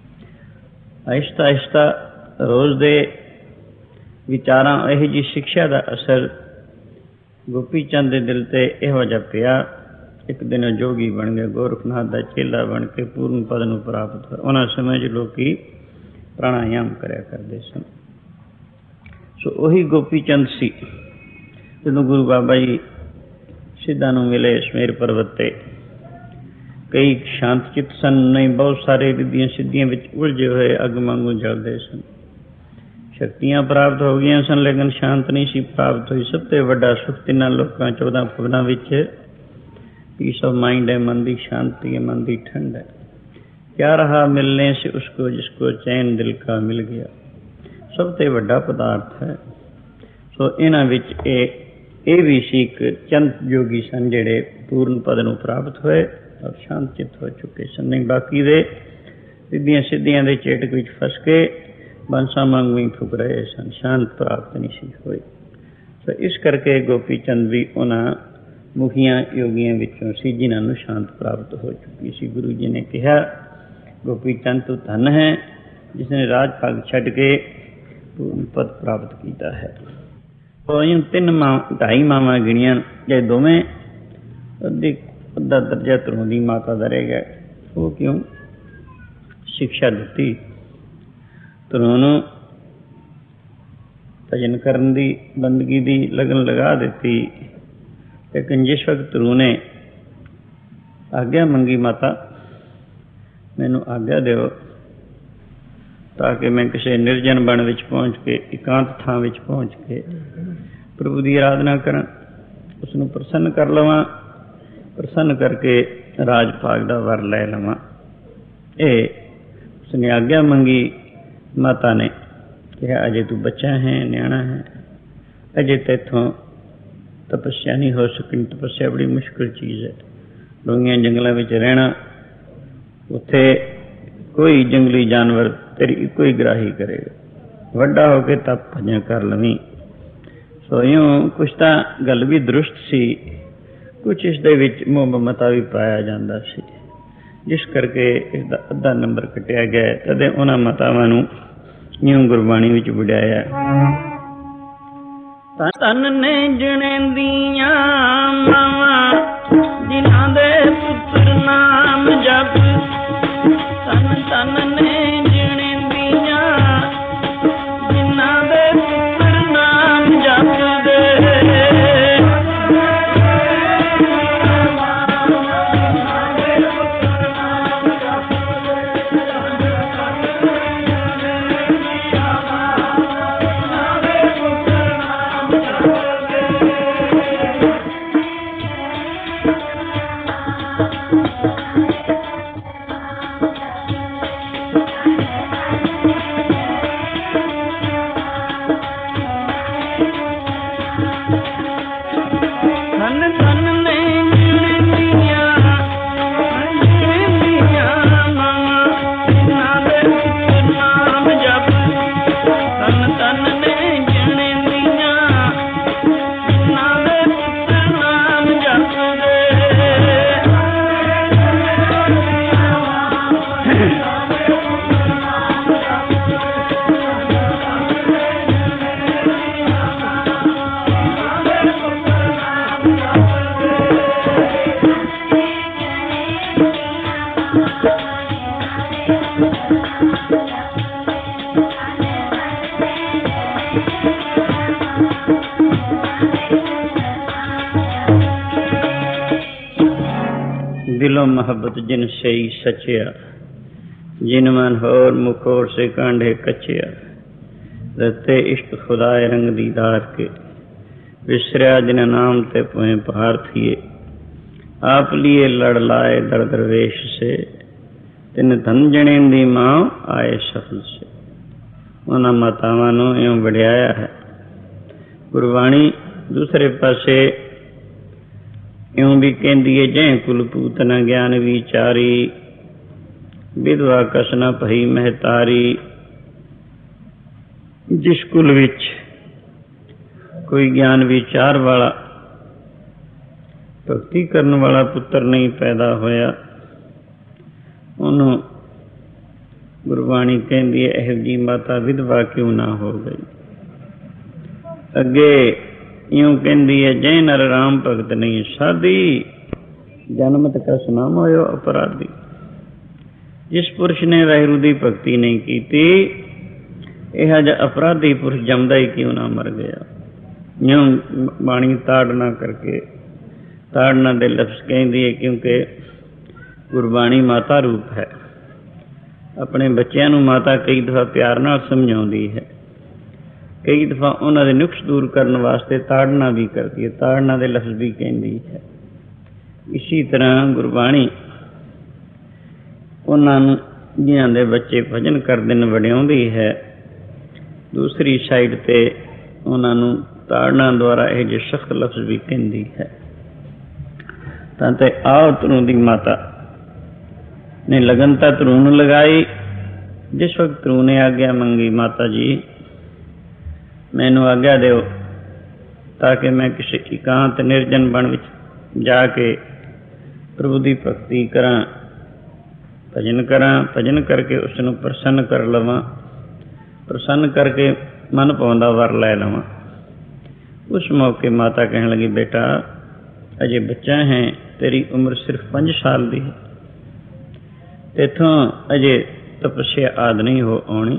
ਆਹਿਸਤਾ ਆਹਿਸਤਾ ਰੋਜ਼ ਦੇ ਵਿਚਾਰਾਂ, ਇਹੋ ਜਿਹੀ ਸਿੱਖਿਆ ਦਾ ਅਸਰ ਗੋਪੀ ਚੰਦ ਦੇ ਦਿਲ 'ਤੇ ਇਹੋ ਜਿਹਾ ਪਿਆ। ਇੱਕ ਦਿਨ ਜੋਗੀ ਬਣ ਗਿਆ, ਗੋਰਖਨਾਥ ਦਾ ਚੇਲਾ ਬਣ ਕੇ ਪੂਰਨ ਪਦ ਨੂੰ ਪ੍ਰਾਪਤ ਹੋਇਆ। ਉਹਨਾਂ ਸਮੇਂ 'ਚ ਲੋਕੀ ਪ੍ਰਾਣਾਯਾਮ ਕਰਿਆ ਕਰਦੇ ਸਨ। ਸੋ ਉਹੀ ਗੋਪੀ ਚੰਦ ਸੀ ਜਦੋਂ ਗੁਰੂ ਬਾਬਾ ਜੀ ਸਿੱਧਾਂ ਨੂੰ ਮਿਲੇ ਸਮੇਰ ਪਰਬਤ 'ਤੇ। ਕਈ ਸ਼ਾਂਤ ਚਿੱਤ ਸਨ, ਨਹੀਂ ਬਹੁਤ ਸਾਰੇ ਰਿੱਧੀਆਂ ਸਿੱਧੀਆਂ ਵਿੱਚ ਉਲਝੇ ਹੋਏ ਅੱਗ ਵਾਂਗੂ ਜਲਦੇ ਸਨ। ਸ਼ਕਤੀਆਂ ਪ੍ਰਾਪਤ ਹੋ ਗਈਆਂ ਸਨ, ਲੇਕਿਨ ਸ਼ਾਂਤ ਨਹੀਂ ਸੀ ਪ੍ਰਾਪਤ ਹੋਈ। ਸਭ ਤੋਂ ਵੱਡਾ ਸੁੱਖ ਤਿੰਨਾਂ ਲੋਕਾਂ 14 ਭਵਨਾਂ ਵਿੱਚ ਪੀਸ ਆਫ ਮਾइंड है, मन की शांति है, मन की ठंड है। क्या रहा मिलने से उसको जिसको चैन दिल का मिल गया। सब तो ਵੱਡਾ ਪਦਾਰਥ ਹੈ। ਸੋ ਇਹਨਾਂ ਵਿੱਚ ਇਹ ਵੀ ਸੀ ਇੱਕ ਚੰਦ ਜੋਗੀ ਸਨ ਜਿਹੜੇ ਪੂਰਨ ਪਦ ਨੂੰ ਪ੍ਰਾਪਤ ਹੋਏ ਔਰ ਸ਼ਾਂਤ ਚਿੱਤ ਹੋ ਚੁੱਕੇ ਸਨ। ਨਹੀਂ ਬਾਕੀ ਦੇ ਸਿੱਧੀਆਂ ਸਿੱਧੀਆਂ ਦੇ ਚੇਟਕ ਵਿੱਚ ਫਸ ਕੇ ਬੰਸਾਂ ਵਾਂਗੂ ਹੀ ਫੁਕ ਰਹੇ ਸਨ, ਸ਼ਾਂਤ ਪ੍ਰਾਪਤ ਨਹੀਂ ਸੀ ਹੋਈ। ਸੋ ਇਸ ਕਰਕੇ ਗੋਪੀ ਚੰਦ ਵੀ ਉਹਨਾਂ ਮੁਖੀਆਂ ਯੋਗੀਆਂ ਵਿੱਚੋਂ ਸੀ ਜਿਨ੍ਹਾਂ ਨੂੰ ਸ਼ਾਂਤ ਪ੍ਰਾਪਤ ਹੋ ਚੁੱਕੀ ਸੀ। ਗੁਰੂ ਜੀ ਨੇ ਕਿਹਾ, ਗੋਪੀ ਚੰਦ ਤੂੰ ਧਨ ਹੈ ਜਿਸ ਨੇ ਰਾਜ ਭਾਗ ਛੱਡ ਕੇ ਪੂਰਨ ਪਦ ਪ੍ਰਾਪਤ ਕੀਤਾ ਹੈ। ਉਹ 2.5 ਮਾਵਾਂ ਗਿਣੀਆਂ, ਜੇ ਦੋਵੇਂ ਅੱਧਾ ਦਰਜਾ ਧਰੂ ਦੀ ਮਾਤਾ ਦਾ ਰਹਿ ਗਿਆ। ਉਹ ਕਿਉਂ? ਸਿੱਖਿਆ ਦਿੱਤੀ ਧਰੂ ਨੂੰ, ਭਜਨ ਕਰਨ ਦੀ, ਬੰਦਗੀ ਦੀ ਲਗਨ ਲਗਾ ਦਿੱਤੀ। ਲੇਕਿਨ ਜਿਸ ਵਕਤ ਧਰੂ ਨੇ ਆਗਿਆ ਮੰਗੀ, ਮਾਤਾ ਮੈਨੂੰ ਆਗਿਆ ਦਿਓ ਤਾਂ ਕਿ ਮੈਂ ਕਿਸੇ ਨਿਰਜਨ ਬਣ ਵਿੱਚ ਪਹੁੰਚ ਕੇ, ਇਕਾਂਤ ਥਾਂ ਵਿੱਚ ਪਹੁੰਚ ਕੇ ਪ੍ਰਭੂ ਦੀ ਆਰਾਧਨਾ ਕਰਾਂ, ਉਸਨੂੰ ਪ੍ਰਸੰਨ ਕਰ ਲਵਾਂ, ਪ੍ਰਸੰਨ ਕਰਕੇ ਰਾਜ ਭਾਗ ਦਾ ਵਰ ਲੈ ਲਵਾਂ। ਇਹ ਉਸਨੇ ਆਗਿਆ ਮੰਗੀ। ਮਾਤਾ ਨੇ ਕਿਹਾ, ਅਜੇ ਤੂੰ ਬੱਚਾ ਹੈ, ਨਿਆਣਾ ਹੈ, ਅਜੇ ਤੈਥੋਂ ਤਪੱਸਿਆ ਨਹੀਂ ਹੋ ਸਕਣੀ। ਤਪੱਸਿਆ ਬੜੀ ਮੁਸ਼ਕਿਲ ਚੀਜ਼ ਹੈ। ਡੂੰਘੀਆਂ ਜੰਗਲਾਂ ਵਿੱਚ ਰਹਿਣਾ, ਉੱਥੇ ਕੋਈ ਜੰਗਲੀ ਜਾਨਵਰ ਤੇਰੀ ਇੱਕੋ ਹੀ ਗ੍ਰਾਹੀ ਕਰੇਗਾ। ਵੱਡਾ ਹੋ ਕੇ ਤਪ ਭਜਨ ਕਰ ਲਵੀਂ। ਸੋ ਇਉਂ ਕੁਛ ਤਾਂ ਗੱਲ ਵੀ ਦਰੁਸਤ ਸੀ, ਕੁਛ ਇਸ ਦੇ ਵਿੱਚ ਮੋਹ ਮਮਤਾ ਵੀ ਪਾਇਆ ਜਾਂਦਾ ਸੀ, ਜਿਸ ਕਰਕੇ ਇਸ ਦਾ ਅੱਧਾ ਨੰਬਰ ਕੱਟਿਆ ਗਿਆ। ਤਦੇ ਉਹਨਾਂ ਮਾਤਾਵਾਂ ਨੂੰ ਇਉਂ ਗੁਰਬਾਣੀ ਵਿੱਚ ਵਡਿਆਇਆ। ਧਨ ਨੇ ਜਣੇ ਦੀਆਂ ਮਾਵਾਂ ਜਿਨ੍ਹਾਂ ਦੇ ਪੁੱਤਰ ਨਾਮ ਜਪ दिलो मोहब्बत जिन सही सचिया, जिन मन होर मुखोर से कांढे कचिया, रते इश्क खुदाए रंग दीदार के, विसरिया जिन नाम ते पुए पहाड़ थिए, आप लिए लड़ लाए दर दरवेश से, तिन धन जने दी मां आए सफल से। उन्हां मातावां नूं इउं वडियाया है। गुरबाणी दूसरे पासे इउं भी कहंदी है, जै कुलपूत न ज्ञान विचारी, विधवा कस न भई महतारी। जिस कुल विच कोई ज्ञान विचार वाला भक्ति करने वाला पुत्र नहीं पैदा होया, उन्होंने गुरबाणी कहती है एह जी माता विधवा क्यों ना हो गई। अगे यूं कहती है, जै नर राम भगत नहीं साधी, जन्मत कस ना मोयो अपराधी। जिस पुरुष ने वाहिगुरू की भक्ति नहीं की, यह जा अपराधी पुरुष जमदा ही क्यों ना मर गया। यूं बाणी ताड़ना करके ताड़ना दे लफ्ज कहती है, क्योंकि गुरबाणी माता रूप है। अपने बच्चों नूं माता कई दफा प्यार नाल समझाउंदी है, कई दफा उन्हां दे नुक्स दूर करने वास्ते ताड़ना भी करती है, ताड़ना दे लफ्ज भी कहती है। इसी तरह गुरबाणी उन्हां नूं जिन्हां दे बच्चे भजन करदे ने वडियाउंदी है, दूसरी साइड ते उन्हां नूं ताड़ना द्वारा यह जे सख्त लफ्ज भी कहती है। तां आओ तरू दी माता ने लगनता ध्रुव नूं लगाई। जिस वक्त ध्रुव ने आग्या मंगी, माता जी मैनू आग्या दो ताकि मैं किसी एकांत निर्जन बन विच जाके प्रभु की भक्ति करा, भजन करा, भजन करके उसनूं प्रसन्न कर लवां, प्रसन्न करके मन पाउंदा वर लै लवां। उस मौके माता कहने लगी, बेटा अजे बच्चा है, तेरी उम्र सिर्फ 5 साल की है, तेथों अजे तपस्या आद नहीं हो आनी,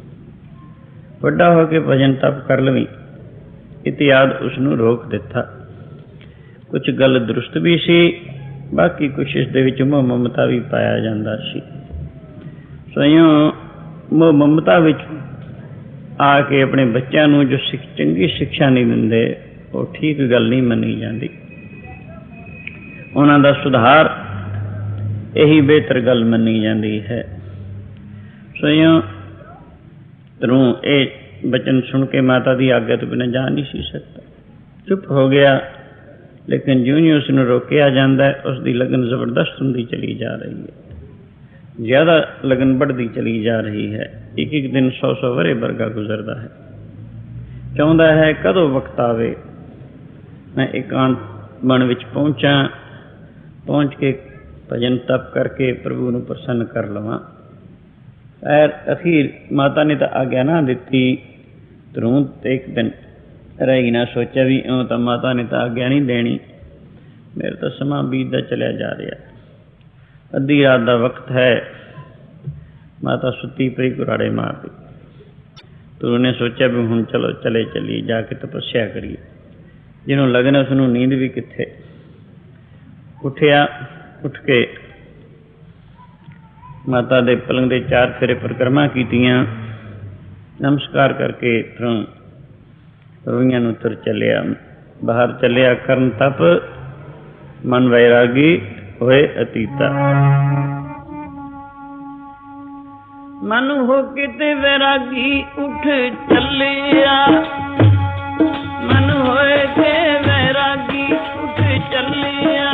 वड्डा हो के भजन तप कर लवी। इतियाद उसनूं रोक दिता। कुछ गल दुरुस्त भी सी, बाकी कुछ इस दे विच मोह ममता भी पाया जांदा सी। स्वयं मोह ममता विच आके अपने बच्चों नूं जो चंगी शिक्षा नहीं दिंदे, वो ठीक गल नहीं मनी जाती। उन्हां दा सुधार यही बेहतर गल मनी जाती है। स्वयं ध्रुव ये बचन सुन के माता की आज्ञा तो बिना जा नहीं सी सकता, चुप हो गया। लेकिन ज्यों ज्यों उसनूं रोकिया जाता है, उसकी लगन जबरदस्त होंदी चली जा रही है, ज्यादा लगन बढ़ती चली जा रही है। एक एक दिन 100-100 वरे वर्गा गुजरता है। चाहता है कदों वक्त आवे मैं एकांत मन विच पहुंचा, पहुंच के भजन तप करके प्रभु नूं प्रसन्न कर लवां। खैर अखीर माता ने तो आग्या ना दी। ध्रुव एक दिन रही ना, सोचा भी इउं तो माता ने तो आग्या नहीं देनी, मेरे तो समा बीतदा चलिया जा रहा। अद्धी रात का वक्त है, माता सुती पई कुराड़े मारती। ध्रुव ने सोचा भी हुण चलो चले चली जाके तपस्या करिए। जिन्हों लगन उसनूं नींद भी कित्थे। उठिया, उठ के माता दे पलंग दे 4 फेरे परिक्रमा कीतियां, नमस्कार करके रवैया नूं तुर चलिया, बाहर चलिया। करन तप मन वैरागी होए अतीता। मन हो के ते वैरागी उठ चलिया, मन होए के वैरागी उठ चलिया।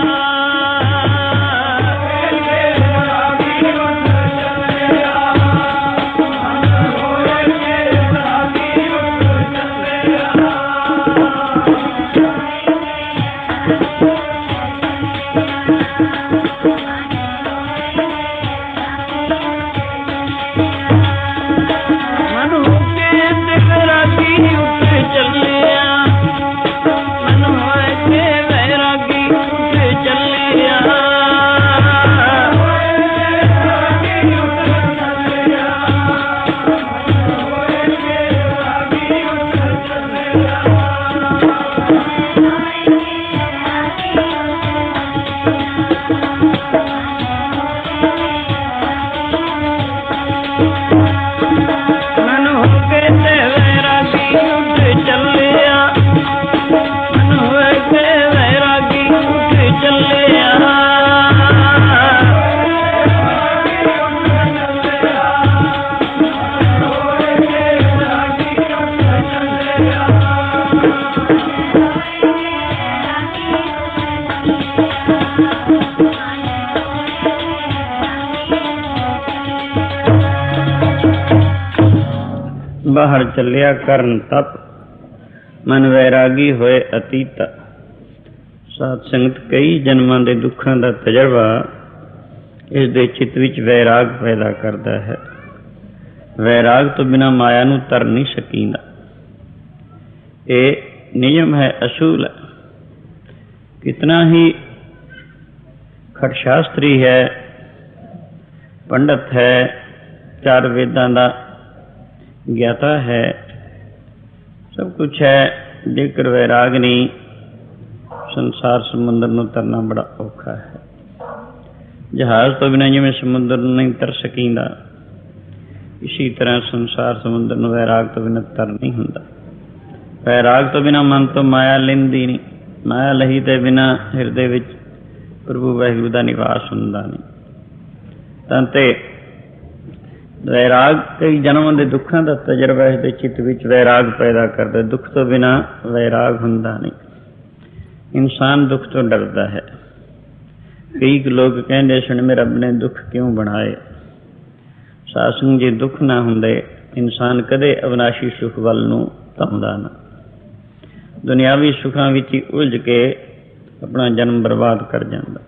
बाहर चलिया करन तप, मन वैरागी होए अतीत। साध संगत कई जन्मां दे दुखां दा तजर्बा इस दे चित्त विच वैराग पैदा करता है। वैराग तो बिना माया नूं तर नहीं सकींदा। ये नियम है, असूल है। कितना ही खटशास्त्री है, पंडित है, चार वेदां दा ज्ञाता है, सब कुछ है, जेकर वैराग नहीं, संसार समुद्र नूं तरना बड़ा औखा है। जहाज तो बिना जिवें समुद्र नहीं तर सकींदा, इसी तरह संसार समुद्र नूं वैराग तो बिना तर नहीं हुंदा। वैराग तो बिना मन तो माया लैंदी नहीं, माया लही ते बिना हिरदे विच प्रभु वाहिगुरू दा निवास हुंदा नहीं। तां ते वैराग कई जन्मां दे दुखां दा तजर्बा इस दे चित्त विच वैराग पैदा करदा। दुख तो बिना वैराग हुंदा नहीं। इंसान दुख तो डरदा है। कई लोग कहंदे सन मेरे रब ने दुख क्यों बनाए। सासंग जे दुख ना हुंदे इंसान कदे अविनाशी सुख वल नूं धमदा ना। दुनियावी सुखां विच ही उलझ के अपना जन्म बर्बाद कर जांदा।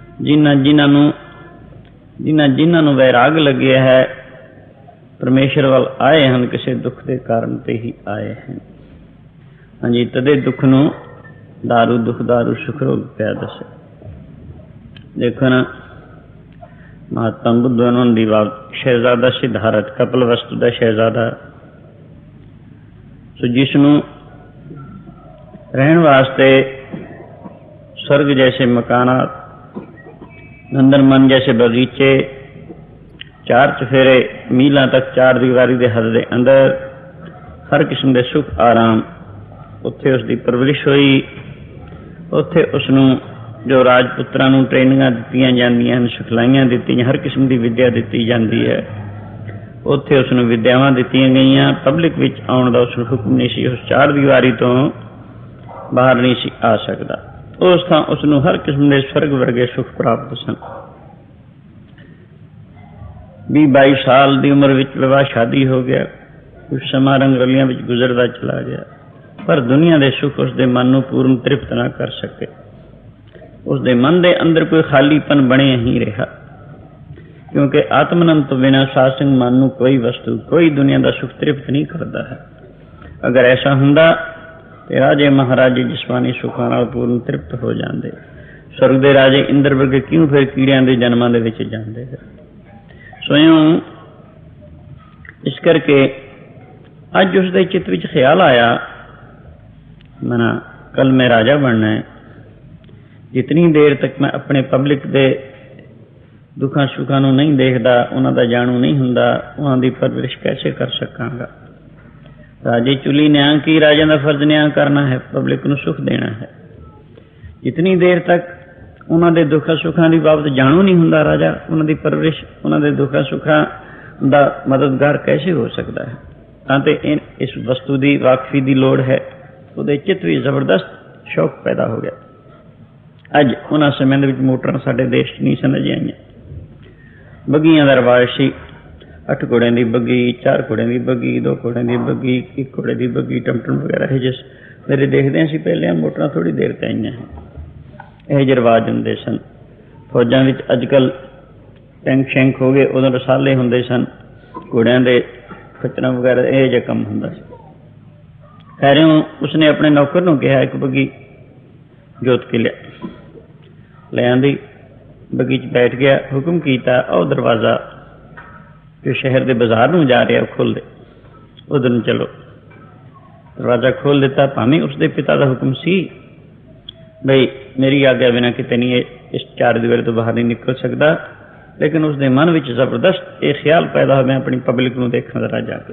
जिन्हां नूं वैराग लग्या है परमेश्वर वल आए हैं, किसी दुख के कारण ते ही आए हैं। हाँ जी, तदे दुख नूं दारू दुख दारू सुख रोग पिया दसे। देखो ना, महात्मा बुद्ध उन्होंने दी बात, शहजादा सिद्धार्थ कपिलवस्तु दा शहजादा, सो जिसनूं रहण वास्ते स्वर्ग जैसे मकानात, नंदनवन जैसे बगीचे, चार चफेरे मीलों तक चार दीवारी के हद के अंदर हर किस्म के सुख आराम, उत्थे उसकी परवरिश हुई। उत्थे उसनूं जो राजपुत्रां नूं ट्रेनिंगां दित्तियां जांदियां हन, सिखलाइयां दित्तियां, हर किस्म की विद्या दित्ती जाती है। उत्थे उसनूं विद्यावां दित्तियां गईयां। पब्लिक विच आउण दा उसनूं हुक्म नहीं सी, उस चार दीवारी तो बाहर नहीं सी आ सकदा। उस थां उसनूं हर किस्म के स्वर्ग वर्गे सुख प्राप्त सन। 20-22 साल की उम्र विच विवाह शादी हो गया। कुछ समा रंग रलियां विच गुजरदा चला गया, पर दुनिया के सुख उसके मन नूं पूर्ण तृप्त ना कर सके। उसके मन के अंदर कोई खालीपन बने ही रहा, क्योंकि आत्मनंद तो बिना सासंग मन नूं कोई वस्तु, कोई दुनिया का सुख तृप्त नहीं करता है। अगर ऐसा हुंदा तो राजे महाराजे जिस्मानी सुखां नाल पूर्ण तृप्त हो जाते। स्वर्ग के राजे इंद्र वर्गे क्यों फिर कीड़ियां के जन्मां दे विच जांदे है। स्वयं इस करके अज उसके चित्त विच ख्याल आया, मना कल मैं राजा बनना है। जितनी देर तक मैं अपने पब्लिक के दुखा सुखा नूं नहीं देखता, उन्हां दा जाणू नहीं हुंदा, उन्हां दी परवरिश कैसे कर सकांगा। राजे चुली न्याय की, राजा का फर्ज न्याय करना है, पब्लिक नूं सुख देना है। जितनी देर तक उन्हां दे दुखा सुखां दी बाबत जाणू नहीं हुंदा राजा, उन्हां दी परवरिश, उन्हां दे दुखा सुखां दा मददगार कैसे हो सकता है। तां ते इस वस्तु की वाकफी की लोड़ है। उहदे चित्त विच जबरदस्त शौक पैदा हो गया। अज उन्हां समयां दे विच मोटरां साडे देश नहीं समझ आईयां। बग्गियां दा रिवाज सी, 8 घोड़ियां दी बग्गी, 4 घोड़ियां दी बग्गी, 2 घोड़ियां दी बग्गी, 1 घोड़े दी बग्गी, टमटम वगैरह। जिस मेरे देखते सी पहले मोटरां थोड़ी देर ते आईयां हैं। यह जो रिवाज होंदे सन। फौजां विच अजकल टैंक शैंक हो गए, उदों रसाले होंदे सन, घोड़ियां दे खच्चरां वगैरह, यह जिहा काम हुंदा सी। खैरों उसने अपने नौकर नूं कहा एक बग्गी जोत के ले आंदी। बग्गी च बैठ गया, हुक्म किया और दरवाज़ा जो शहर के बाजार नूं जा रहा खोल दे, उधर नूं चलो। दरवाज़ा खोल दिता। भावें उसके पिता का हुक्म सी बई मेरी आज्ञा बिना किते नहीं इस 4 दीवारी तो बाहर नहीं निकल सकता, लेकिन उसके मन में जबरदस्त एक ख्याल पैदा हो, मैं अपनी पब्लिक नूं देखना जरा जाके।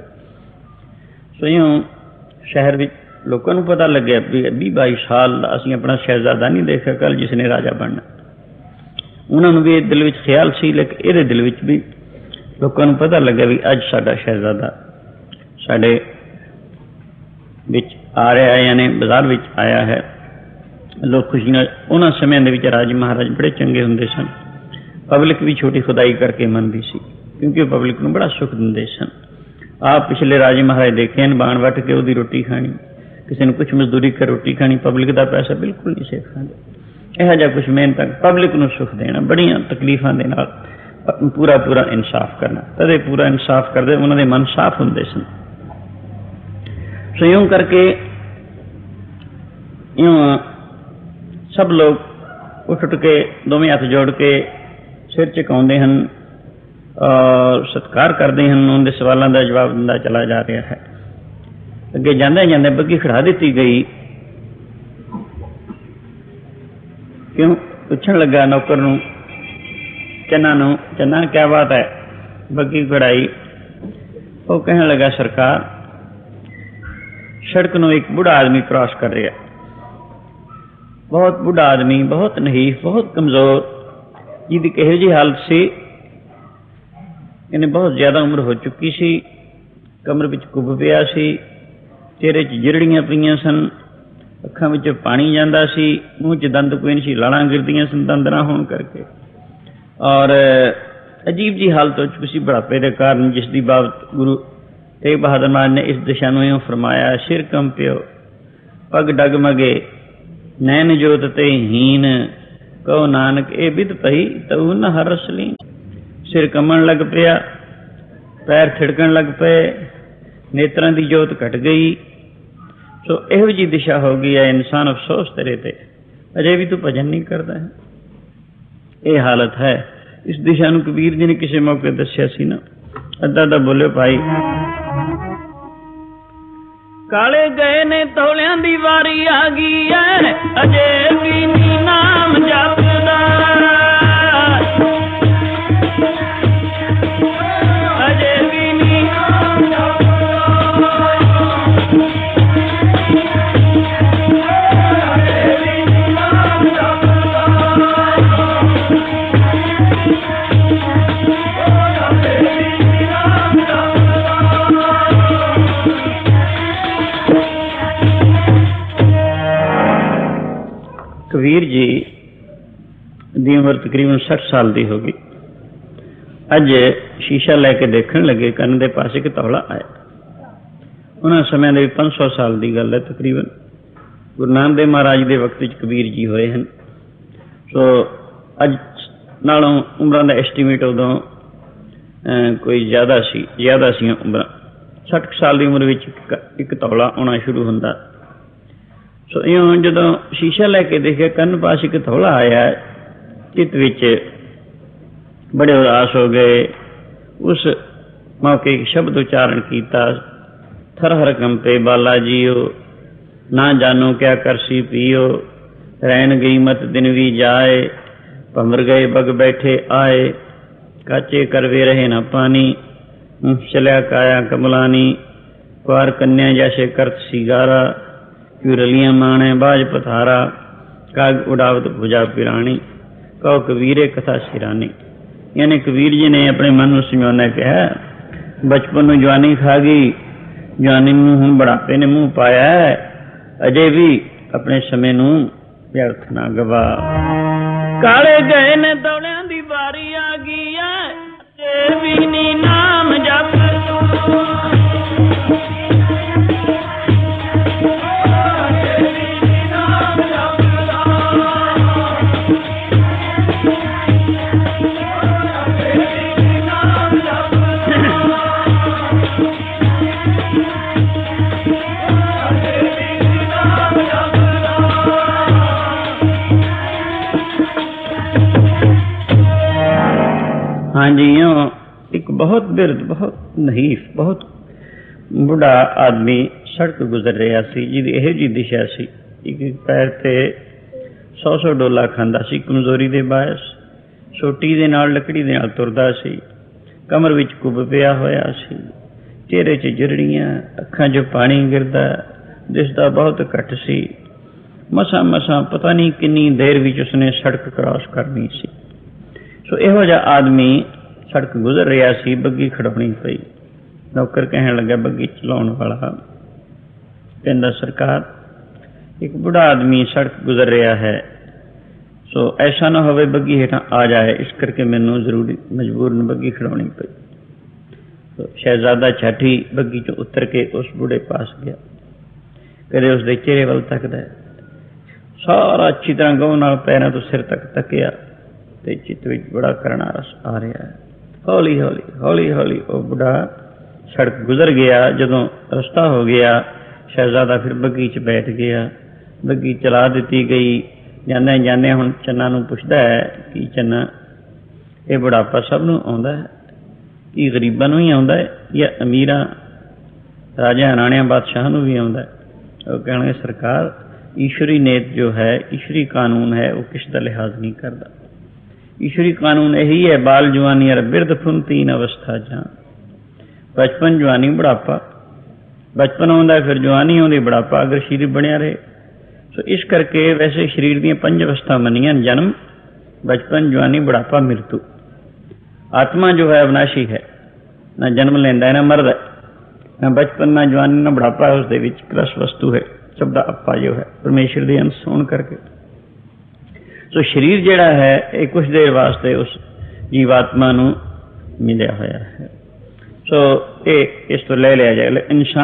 स्वयं शहर में लोगों को पता लगे भी 20-22 साल असीं अपना शहजादा नहीं देखा, कल जिसने राजा बनना। उन्होंने भी दिल में ख्याल सी, लेकिन ये दिल में भी लोगों को पता लगे भी अज साडा शहजादा साडे विच आ रहा है, यानी बाजार विच आया है। लोग खुशी नाल उन्हां समयां दे विच राजे महाराज बड़े चंगे हुंदे सन। पब्लिक भी छोटी खुदाई करके मनदी सी, क्योंकि पब्लिक नूं बड़ा सुख दिंदे सन। ਆਪ ਪਿਛਲੇ ਰਾਜੇ ਮਹਾਰਾਜ ਦੇਖੇ ਹਨ, ਬਾਣ ਵੱਟ ਕੇ ਉਹਦੀ ਰੋਟੀ ਖਾਣੀ, ਕਿਸੇ ਨੂੰ ਕੁਛ ਮਜ਼ਦੂਰੀ ਕਰ ਰੋਟੀ ਖਾਣੀ, ਪਬਲਿਕ ਦਾ ਪੈਸਾ ਬਿਲਕੁਲ ਨਹੀਂ ਸੇਫ ਖਾਂਦੇ। ਇਹੋ ਜਿਹਾ ਕੁਛ ਮਿਹਨਤ ਪਬਲਿਕ ਨੂੰ ਸੁੱਖ ਦੇਣਾ, ਬੜੀਆਂ ਤਕਲੀਫਾਂ ਦੇ ਨਾਲ ਪੂਰਾ ਪੂਰਾ ਇਨਸਾਫ ਕਰਨਾ। ਤਦੇ ਪੂਰਾ ਇਨਸਾਫ ਕਰਦੇ ਉਹਨਾਂ ਦੇ ਮਨ ਸਾਫ਼ ਹੁੰਦੇ ਸਨ। ਸੋ ਇਉਂ ਕਰਕੇ ਇਉਂ ਸਭ ਲੋਕ ਉੱਠ ਕੇ ਦੋਵੇਂ ਹੱਥ ਜੋੜ ਕੇ ਸਿਰ ਝੁਕਾਉਂਦੇ ਹਨ ਔਰ ਸਤਿਕਾਰ ਕਰਦੇ ਹਨ। ਉਹਨਾਂ ਦੇ ਸਵਾਲਾਂ ਦਾ ਜਵਾਬ ਦਿੰਦਾ ਚਲਾ ਜਾ ਰਿਹਾ ਹੈ। ਅੱਗੇ ਜਾਂਦੇ ਜਾਂਦੇ ਬੱਗੀ ਖੜਾ ਦਿੱਤੀ ਗਈ। ਕਿਉਂ ਪੁੱਛਣ ਲੱਗਾ ਨੌਕਰ ਨੂੰ, ਚੰਨਾ ਨੂੰ, ਚੰਨਾ ਕਿਆ ਬਾਤ ਹੈ? ਬੱਗੀ ਖੜਾਈ। ਉਹ ਕਹਿਣ ਲੱਗਾ, ਸਰਕਾਰ ਸੜਕ ਨੂੰ ਇੱਕ ਬੁੱਢਾ ਆਦਮੀ ਕ੍ਰਾਸ ਕਰ ਰਿਹਾ, ਬਹੁਤ ਬੁੱਢਾ ਆਦਮੀ, ਬਹੁਤ ਨਹੀਫ, ਬਹੁਤ ਕਮਜ਼ੋਰ, ਜਿਹਦੀ ਕਿਹੋ ਜਿਹੀ ਹਾਲਤ ਸੀ, ਇਹਨੇ ਬਹੁਤ ਜ਼ਿਆਦਾ ਉਮਰ ਹੋ ਚੁੱਕੀ ਸੀ, ਕਮਰ ਵਿੱਚ ਕੁੱਬ ਪਿਆ ਸੀ, ਚਿਹਰੇ 'ਚ ਜਿਰੜੀਆਂ ਪਈਆਂ ਸਨ, ਅੱਖਾਂ ਵਿੱਚ ਪਾਣੀ ਜਾਂਦਾ ਸੀ, ਮੂੰਹ 'ਚ ਦੰਦ ਕੋਈ ਨਹੀਂ ਸੀ, ਲਾਲਾਂ ਗਿਰਦੀਆਂ ਸਨ ਦੰਦ ਨਾ ਹੋਣ ਕਰਕੇ, ਔਰ ਅਜੀਬ ਜੀ ਹਾਲਤ ਹੋ ਚੁੱਕੀ ਸੀ ਬੁਢਾਪੇ ਦੇ ਕਾਰਨ, ਜਿਸ ਦੀ ਬਾਬਤ ਗੁਰੂ ਤੇਗ ਬਹਾਦਰ ਮਹਾਰਾਜ ਨੇ ਇਸ ਦਿਸ਼ਾ ਨੂੰ ਇਉਂ ਫਰਮਾਇਆ, ਸਿਰ ਕੰਪਿਓ ਪੱਗ ਡਗਮਗੇ ਨੈਣ ਜੋਤ ਤੇ ਹੀਨ, ਕਹੋ ਨਾਨਕ ਇਹ ਬਿਧ ਪਈ ਤਉ ਨ ਹਰਸ ਲੀਨ। ਸਿਰ ਕੰਮਣ ਲੱਗ ਪਿਆ, ਪੈਰ ਥਿੜਕਣ ਲੱਗ ਪਏ, ਨੇਤਰਾਂ ਦੀ ਜੋਤ ਘਟ ਗਈ। ਸੋ ਇਹੋ ਜਿਹੀ ਦਿਸ਼ਾ ਹੋ ਗਈ ਹੈ, ਇਨਸਾਨ ਅਫਸੋਸ ਤੇਰੇ ਤੇ, ਅਜੇ ਵੀ ਤੂੰ ਭਜਨ ਨਹੀਂ ਕਰਦਾ ਹੈ। ਇਹ ਹਾਲਤ ਹੈ। ਇਸ ਦਿਸ਼ਾ ਨੂੰ ਕਬੀਰ ਜੀ ਨੇ ਕਿਸੇ ਮੌਕੇ ਦੱਸਿਆ ਸੀ ਨਾ, ਅੱਧਾ ਅੱਧਾ ਬੋਲਿਓ ਭਾਈ। ਕਾਲੇ ਗਏ ਨੇ ਤੌਲਿਆਂ ਦੀ ਵਾਰੀ ਆ ਗਈ ਐ, ਅਜੇ ਵੀ ਨੀ ਨਾਮ ਜਪਦਾ, ਅਜੇ ਵੀ ਨੀ ਨਾਮ ਜਪਦਾ, ਅਜੇ ਵੀ ਨੀ ਨਾਮ ਜਪਦਾ, ਅਜੇ ਵੀ ਨੀ ਨਾਮ ਜਪਦਾ। ਕਬੀਰ ਜੀ ਦੀ ਉਮਰ ਤਕਰੀਬਨ 60 ਸਾਲ ਦੀ ਹੋ ਗਈ। ਅੱਜ ਸ਼ੀਸ਼ਾ ਲੈ ਕੇ ਦੇਖਣ ਲੱਗੇ, ਕੰਨ ਦੇ ਪਾਸੇ ਇੱਕ ਤੌਲਾ ਆਇਆ। ਉਹਨਾਂ ਸਮਿਆਂ ਦੇ 500 ਸਾਲ ਦੀ ਗੱਲ ਹੈ ਤਕਰੀਬਨ। ਗੁਰੂ ਨਾਨਕ ਦੇਵ ਮਹਾਰਾਜ ਦੇ ਵਕਤ ਵਿੱਚ ਕਬੀਰ ਜੀ ਹੋਏ ਹਨ। ਸੋ ਅੱਜ ਨਾਲੋਂ ਉਮਰਾਂ ਦਾ ਐਸਟੀਮੇਟ ਉਦੋਂ ਕੋਈ ਜ਼ਿਆਦਾ ਸੀ ਉਮਰਾਂ। 60 ਸਾਲ ਦੀ ਉਮਰ ਵਿੱਚ ਇੱਕ ਤੌਲਾ ਆਉਣਾ ਸ਼ੁਰੂ ਹੁੰਦਾ। ਸੋ ਇਉਂ ਜਦੋਂ ਸ਼ੀਸ਼ਾ ਲੈ ਕੇ ਦੇਖਿਆ, ਕੰਨ ਪਾਸ ਇੱਕ ਤੌਲਾ ਆਇਆ, ਚਿੱਤ ਵਿੱਚ ਬੜੇ ਉਦਾਸ ਹੋ ਗਏ। ਉਸ ਮੌਕੇ ਇੱਕ ਸ਼ਬਦ ਉਚਾਰਨ ਕੀਤਾ, ਥਰ ਹਰ ਕੰਪੇ ਬਾਲਾ ਜੀਓ, ਨਾ ਜਾਨੋ ਕਿਆ ਕਰਸੀ ਪੀਓ, ਰਹਿਣ ਗਈ ਮਤ ਦਿਨ ਵੀ ਜਾਏ, ਭੰਵਰ ਗਏ ਬਗ ਬੈਠੇ ਆਏ, ਕਾਚੇ ਕਰਵੇ ਰਹੇ ਨਾ ਪਾਣੀ, ਚਲਿਆ ਕਾਇਆ ਕਮਲਾਨੀ, ਕੁਆਰ ਕੰਨਿਆ ਜੈਸੇ ਕਰਤ ਸਿਗਾਰਾ, क्यों रलियां माणे बाज पथारा, काग उड़ावत भुजा पिरानी, कहो कबीरे कथा सिरानी। यानी कबीर जी ने अपने मन में समझाना कहा, बचपन में जवानी खा गई, जवानी में हुण बुढ़ापे ने मुंह पाया है, अजे भी अपने समय नूं व्यर्थ ना गवा। काले गए ने दौड़ियां दी बारी आ गई है, अजे भी नी नाम जप तू, हाँ जी। एक बहुत बिरध, बहुत नहीफ, बहुत बुढ़ा आदमी सड़क गुजर रहा सी, जिहदी इहो जी दिशा सी। एक पैर ते 100 डोला खांदा सी कमजोरी दे बायस, सोटी दे नाल लकड़ी दे नाल तुरदा सी, कमर विच कुब पिया होया सी, चेहरे च जरड़ियां, अखां 'चों पानी गिरदा, दिसदा बहुत घट सी। मसां मसां पता नहीं किन्नी देर विच उसने सड़क क्रॉस करनी सी। सो इहो जिहा आदमी सड़क गुजर रहा सी, बग्गी खड़ाउणी पई। नौकर कहण लगा, बग्गी चलाउण वाला कहंदा, सरकार एक बुढ़ा आदमी सड़क गुजर रहा है, सो ऐसा ना होवे बग्गी हेठां आ जाए, इस करके मैनूं जरूरी मजबूरन बग्गी खड़ाउणी पई। शहजादा छाठी बग्गी चों उतर के उस बूढ़े पास गया, कदे उसके चेहरे वाल तकदा है, सारा अच्छी तरह गौं नाल पैरों तो सिर तक तकिया ते चित्त विच बड़ा करना रस आ रहा है। हौली हौली हौली हौली वो बुढ़ा सड़क गुजर गया। जदों रस्ता हो गया शहजादा फिर बग्गी च बैठ गया, बग्गी चला दी गई। जाने जाने हुण चन्ना नूं पुछदा है कि चन्ना ये बुढ़ापा सब नूं आउंदा है कि गरीबां नूं ही आउंदा है या अमीरां राजा राणियां बादशाह नूं भी आउंदा है? वो कहणगे सरकार ईश्वरी नेत जो है, ईश्वरी कानून है, वो किस का लिहाज नहीं करता। ईश्वरी कानून यही है, बाल जवानी और बिरध फुन तीन अवस्था जान। बचपन जवानी बुढ़ापा, बचपन आउंदा फिर जवानी आउंदी बुढ़ापा अगर शरीर बनिया रहे। तो इस करके वैसे शरीर दी 5 अवस्था मनियां, जन्म, बचपन, जवानी, बुढ़ापा, मृत्यु। आत्मा जो है अविनाशी है, ना जन्म लेंदा है ना मरदा, ना बचपन ना जवानी ना बुढ़ापा, उसदे विच रस वस्तु है, सब दा अपा जो है परमेश्वर दे अंश होण करके। तो शरीर जिहड़ा है ये कुछ देर वास्ते उस जीवात्मा नूं मिलिया होया है। सो ये इस तो ले लिया जाए।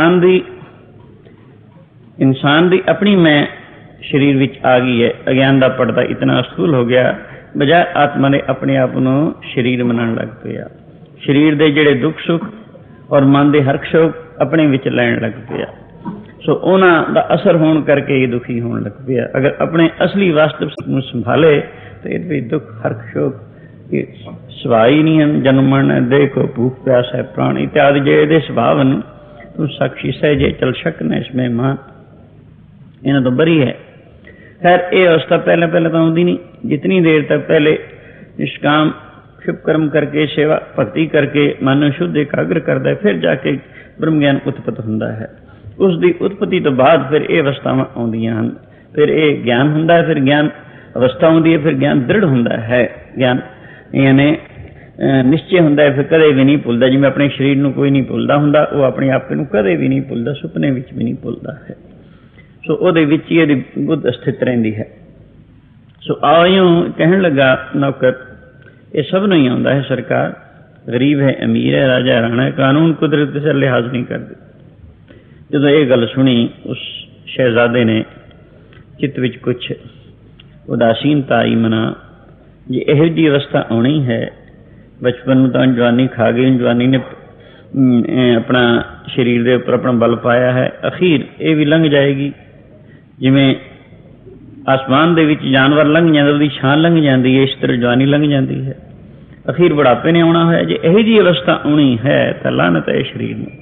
इंसान दी अपनी मैं शरीर विच आ गई है। अज्ञान दा पर्दा इतना स्थूल हो गया, बजाय आत्मा ने अपने आप नूं शरीर मनण लग पिया। शरीर दे जिहड़े दुख सुख और मन दे हर्ख शोक अपने विच लैण लग पिया। सो उन्हां दा असर होण करके ये दुखी होण लग पिया। अगर अपने असली वास्तव नूं संभाले तो ये दुख हर्ख शोक सवाई नहीं है। जन्म मरण देखो भूख प्यास है प्राण इत्यादि जे स्वभाव तू साक्षी सहजे चल शक न इसमें मान, इन्हां तो बरी है। खैर ये अवस्था पहले पहले तो आउंदी नहीं। जितनी देर तक पहले निष्काम शुभ कर्म करके सेवा भक्ति करके मन शुद्ध एकाग्र करता है, फिर जाके ब्रह्म ज्ञान उत्पत्त हुंदा है। उसकी उत्पत्ति तो बाद फिर ये अवस्थावां आउंदियां हन, फिर ये ज्ञान हुंदा है, फिर ज्ञान अवस्था आउंदी है, फिर ज्ञान दृढ़ हुंदा है। ज्ञान यानी निश्चय हुंदा है, फिर कदे भी नहीं भुलदा। जिवें अपने शरीर नूं कोई नहीं भुलदा हुंदा, वो अपने आप नूं कदे भी नहीं भुलदा, सुपने विच भी नहीं भुलदा है। सो उहदे विच ही इहदी बुद्ध स्थित रहिंदी है। सो आयों कहण लगा नौकर ये सब नहीं आउंदा है सरकार, गरीब है अमीर है राजा राणा है, कानून कुदरत किसी लिहाज नहीं करते। जदों ये गल सुनी उस शहजादे ने चित्त विच कुछ उदासीनता आई मना, जे इहो जी अवस्था आनी है, बचपन में तो जवानी खा गई, जवानी ने अपना शरीर के उपर अपना बल पाया है, अखीर ये भी लंघ जाएगी। जिमें आसमान दे विच जानवर लंघ जाते, उसकी छां लंघ जाती है, इस तरह जवानी लंघ जाती है, अखीर बुढ़ापे ने आना है। जे इहो जी अवस्था आनी है तो लानत है शरीर में।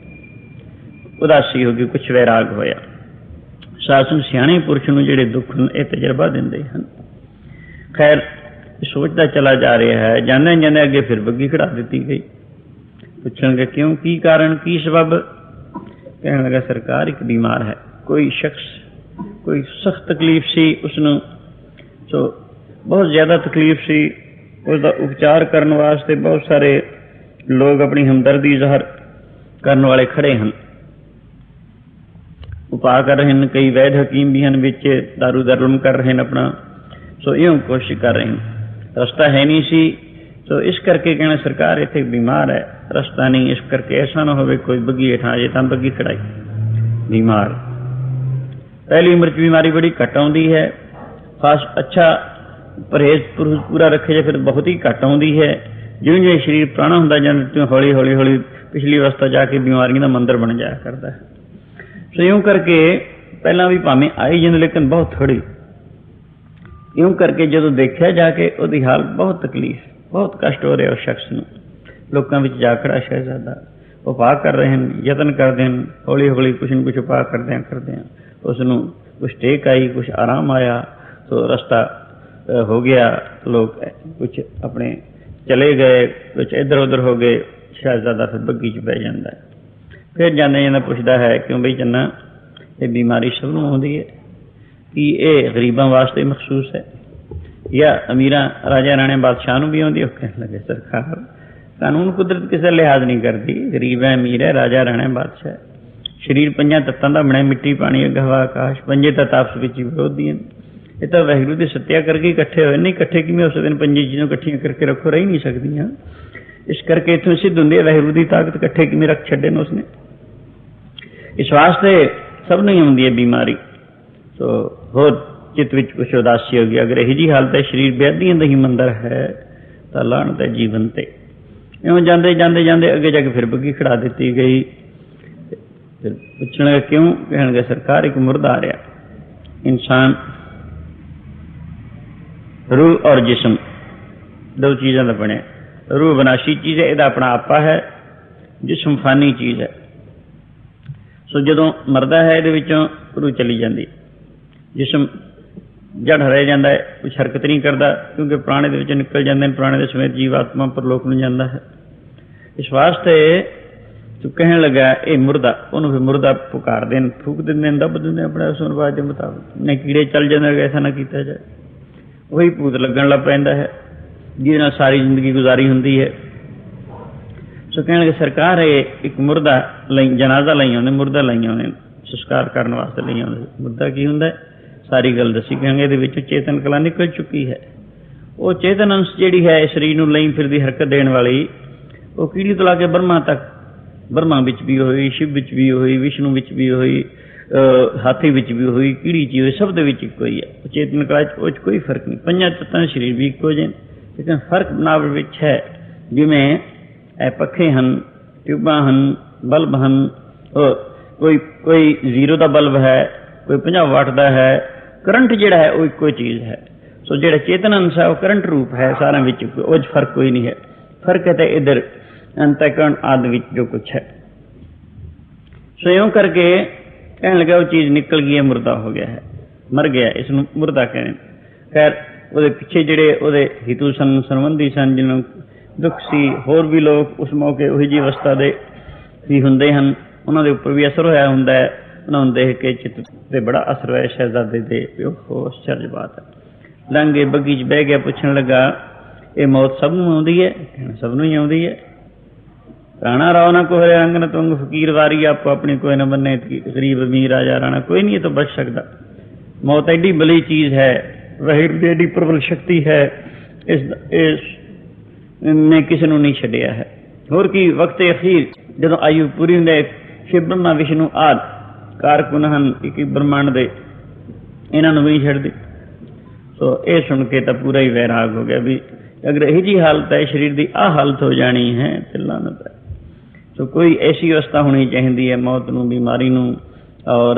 उदासी होगी, कुछ वैराग होया। सासू सियाणे पुरुष नूं जिहड़े दुख ये तजर्बा दिंदे हन। खैर सोचता चला जा रहा है, जाने जाने अगे फिर बग्गी खड़ा दी गई। पूछणगे क्यों, की कारण, की सबब? कहने लगा सरकार एक बीमार है, कोई शख्स कोई सख्त तकलीफ सी उसनूं, तो बहुत ज़्यादा तकलीफ सी, उसका उपचार करने वास्ते बहुत सारे लोग अपनी हमदर्दी ज़ाहिर करने वाले खड़े हैं, उपाय कर रहे हैं। कई वैद हकीम भी हैं, विच दारू दरलम कर रहे हैं अपना, सो यूं कोशिश कर रहे हैं। रास्ता है नहीं सी, तो इस करके कहना सरकार इत्थे बीमार है, रास्ता नहीं, इस करके ऐसा ना हो कोई बग्गी हेठां जे तां बग्गी खड़ाई। बीमार पहली उम्र च बीमारी बड़ी घट आउंदी है, खास अच्छा परहेज पूरा रखे जाए फिर बहुत ही घट आउंदी है। जिवें जिवें शरीर पुराना हुंदा जांदा त्यों हौली हौली हौली पिछली अवस्था जाके बीमारियों का मंदिर बन जाया करता है। सो यूं करके पहला भी भावें आई जांदी लेकिन बहुत थोड़ी। यूं करके जदों देखा जाके उसकी हालत बहुत तकलीफ, बहुत कष्ट हो रहा उस शख्स नूं। लोकां विच जा खड़ा शहजादा उपाय कर रहे हैं, यतन करते हैं, हौली हौली कुछ न कुछ उपाय करते हैं उसनूं कुछ टेक आई, कुछ आराम आया, तो रास्ता हो गया। लोग कुछ अपने चले गए, कुछ इधर उधर हो गए। शहजादा फिर बग्गी च बह जाता है, फिर जाने जाना पूछता है क्यों बई चन्ना ये बीमारी सब नूं आउंदी है, कि ये गरीबां वास्ते मखसूस है या अमीरां राजा राणे बादशाह नूं भी आउंदी है? कहने लगे सरकार कानून कुदरत किसी लिहाज नहीं करती, गरीब है अमीर है राजा राणे बादशाह। शरीर 5 तत्तां दा बणिया, मिट्टी पानी हवा आकाश, 5 तत्त आपस विच विरोधी हैं। ये तो वाहिगुरू की सत्या करके इकट्ठे होए नहीं, इकट्ठे किवें उस दिन 5 चीज़ों इकट्ठियां करके रखो, रही नहीं सकदियां। इस करके इत्थों सिद्ध हुंदी है वाहिगुरू दी ताकत इकट्ठे किवें रख छड्डे ने उसने। इस वास्ते सब नहीं आउंदी है बीमारी। तो होर चित्त विच कुछ उदासी हो गई, अगर यही जी हालत है शरीर बेअदीआं दा ही मंदिर है तां लाणत है जीवन ते। इउं जांदे जांदे जांदे अगे जाके फिर बग्गी खड़ा दित्ती गई। फिर पुछण लगे क्यों? कहण लगे सरकार एक मुर्दा आ रहा। इंसान रूह और जिस्म दो चीज़ों का बनिया। रूह विनाशी चीज़ है, इहदा अपना आपा है, जिस्म फानी चीज़ है। सो जदों मरदा है इहदे विचों रूह चली जाती, जिस्म जड़ रह जाता है, कुछ हरकत नहीं करता क्योंकि पुराने दे विचों निकल जाते हैं, पुराने दे समेत जीव आत्मा परलोक नूं जांदा है। इस वास्ते तो कहण लगा ये मुर्दा, उन्होंने फिर मुर्दा पुकार देन, फूक देंगे, दब देंगे अपने उस रिवाज के मुताबिक। नहीं कीड़े चल जाते, ऐसा ना किया जाए, वही भूत लगन लग पैंदा है जिहदे नाल सारी जिंदगी गुजारी हुंदी है। सो कहण लगे सरकार है एक मुर्दा लई जनाजा लई आउंदे, मुर्दा लई आउंदे संस्कार करने वास्ते लई आउंदे। मुर्दा की हुंदा है सारी गल दसी। कहेंगे इहदे विचों चेतन कला निकल चुकी है। वो चेतन अंश जिहड़ी है शरीर नूं लई फिरदी हरकत देण वाली, वो कीड़ी तो ला के ब्रह्मा तक, ब्रह्मा विच भी होई, शिव विच भी होई, विष्णु विच भी होई, हाथी विच भी होई, कीड़ी च होई, सब दे विच इक्को ही है। चेतन कला च कोई फर्क नहीं। पंजां तत्तां शरीर भी इक्को जिहे, लेकिन फर्क बनावट विच है। जिवें पखे हन, ट्यूबां हन, बल्ब हन, कोई 0 का बल्ब है, कोई 50 वाट का है। करंट जिहड़ा है वो इक्को चीज़ है। सो जिहड़ा चेतन अंश है वो करंट रूप है, सारा विच वो फर्क कोई नहीं है। फर्क है तो इधर अंतःकरण आदि विच जो कुछ है। सो यूं करके कहने लगा वो चीज़ निकल गई है, मुर्दा हो गया है, मर गया, इसनूं मुर्दा कहने। खैर वो पिछे जिहड़े उहदे हितू सन, संबंधी सन, जिन्हों दुख सी, होर भी लोग उस मौके उही जी अवस्था दे ही हुंदे हन, उन्हां दे उपर भी असर होया हुंदा है। उन्होंने देख के चित्त ते बड़ा असर होया शहजादे दे। ओहो आश्चर्य बात है। लंघे बग्गी च बह गया, पुछण लगा ये मौत सब नूं आउंदी है? सब नूं ही आउंदी है। राणा राव ना कोहरे अंग न तुंग फकीर वारी, आपको अपनी कोई न बने, गरीब अमीर राजा राणा कोई नहीं है तो बच सकता। मौत एडी बली चीज़ है, वाहिगुरू दी एडी प्रबल शक्ति है, इस ने किसी नूं नहीं छड्डिया है। होर की वक्त अखीर जदों आयु पूरी हुंदे, शिव ब्रह्मा विष्णु आदि कारकुन हन एक ब्रह्मांड दे, इन्हां नूं भी नहीं छड्डदी। सो ये सुन के तो पूरा ही वैराग हो गया भी अगर यही जी हालत है, शरीर की आ हालत हो जानी है तो लानत है। सो कोई ऐसी अवस्था होनी चाहिए है मौत नूं, बीमारी नूं और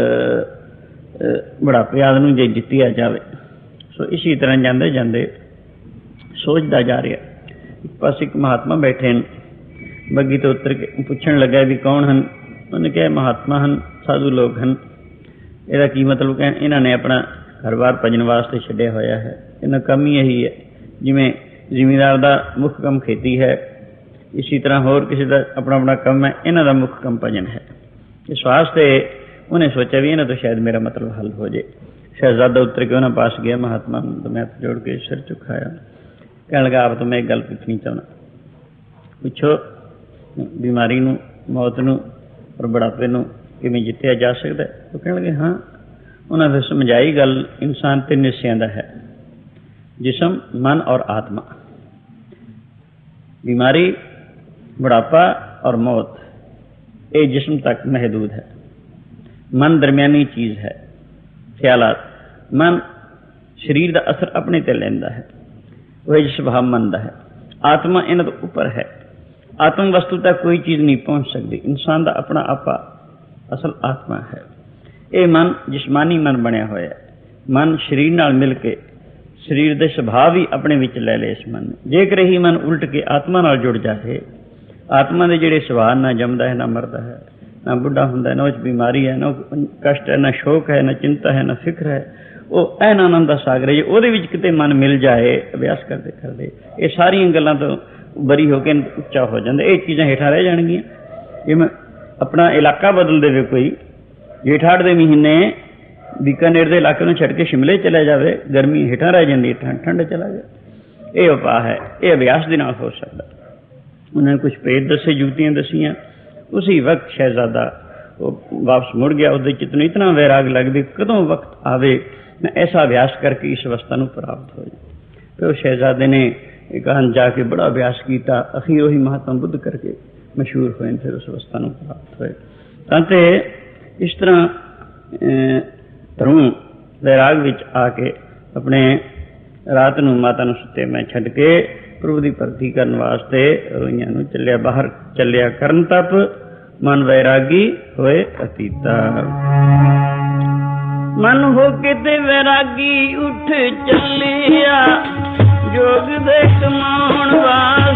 बुढ़ापे आदि नूं जे जित्तिया जाए। सो इसी तरह जाते जाते सोचता जा रहा। एक पास एक महात्मा बैठे हैं, बग्गी तो उतर के पुछण लगा भी कौन हन? उन्होंने कहा महात्मा हन, साधु लोग हन। ਇਹਦਾ ਕੀ मतलब कह इन्हों ने अपना घर बार भजन वास्ते छड्डिया होया है। इन्हां काम ही यही है, जिमें जिमीदार का मुख काम खेती है, इसी तरह होर किसी का अपना अपना काम है, इन्हां दा मुख काम भजन है। इस वास्ते उन्हें सोचा भी इन्हां तो शायद मेरा मतलब हल हो जाए। शहजादा उतर के उन्होंने पास गया महात्मा, तो मैं हाथ जोड़ के सिर झुकाया, कहने लगा आप तो मैं एक गल पूछनी चाहना, पूछो बीमारी नूं, मौत नूं और बुढ़ापे नूं किवें जित्तिया जा सकता है? तो कहने लगे हाँ। उन्होंने फिर समझाई गल, इंसान तीन हिस्सों का है, जिस्म, मन और आत्मा। बीमारी, बुढ़ापा और मौत ये जिस्म तक महदूद है। मन दरमियानी चीज़ है, ख्यालात। मन शरीर का असर अपने ते लैंदा है, वह स्वभाव मन का है। आत्मा इन्हां तो उपर है। आत्म वस्तु तक कोई चीज़ नहीं पहुँच सकती। इंसान का अपना आपा असल आत्मा है। ये मन जिस्मानी मन बनया होया है। मन शरीर नाल मिल के शरीर के सुभाव ही अपने विच ले ले। इस मन जेकर ही मन उल्ट के आत्मा नाल जुड़ जाए, आत्मा के जिहड़े सुभाव ना जमदा है, ना मरदा है, ना बुढ़ा हुंदा है, ना उस बीमारी है, ना कष्ट है, ना शोक है, ना चिंता है, ना फिक्र है, वो ऐन आनंद का सागर है। जो वो किते मन मिल जाए अभ्यास करते करते, ये सारियां गल्लां तो बरी होकर उच्चा हो जाता। ये चीज़ां हेठां रह जाणगियां। जिवें अपना इलाका बदल दे कोई, जेठाड़ के महीने बीकानेर के इलाके में छड़ के शिमले चला जाए, गर्मी हेठां रह जाती, ठंड चला जाए। ये उपाय है, ये अभ्यास के नाल हो सकता। उन्होंने कुछ पेट दसे, जुगतियां दसियां। उसी वक्त शहजादा वो वापस मुड़ गया। उसके चित्त में इतना वैराग लगती, कदों वक्त आवे मैं ऐसा अभ्यास करके इस अवस्था को प्राप्त हो जाए। फिर उस शहजादे ने कहन जाके बड़ा अभ्यास किया, अखीर वही महात्मा बुद्ध करके मशहूर हुए, फिर उस अवस्था को प्राप्त हुए। तांते इस तरह धर्म वैराग विच आके अपने रात नूं माता नूं सुते मैं छड्ड के प्रभु की भगती करने वास्ते रोइयां नूं चलिया, बाहर चलिया करन तप, मन वैरागी होए अतीता। मन हो के ते वैरागी उठ चलिया, जोग दे कमाउण वास्ते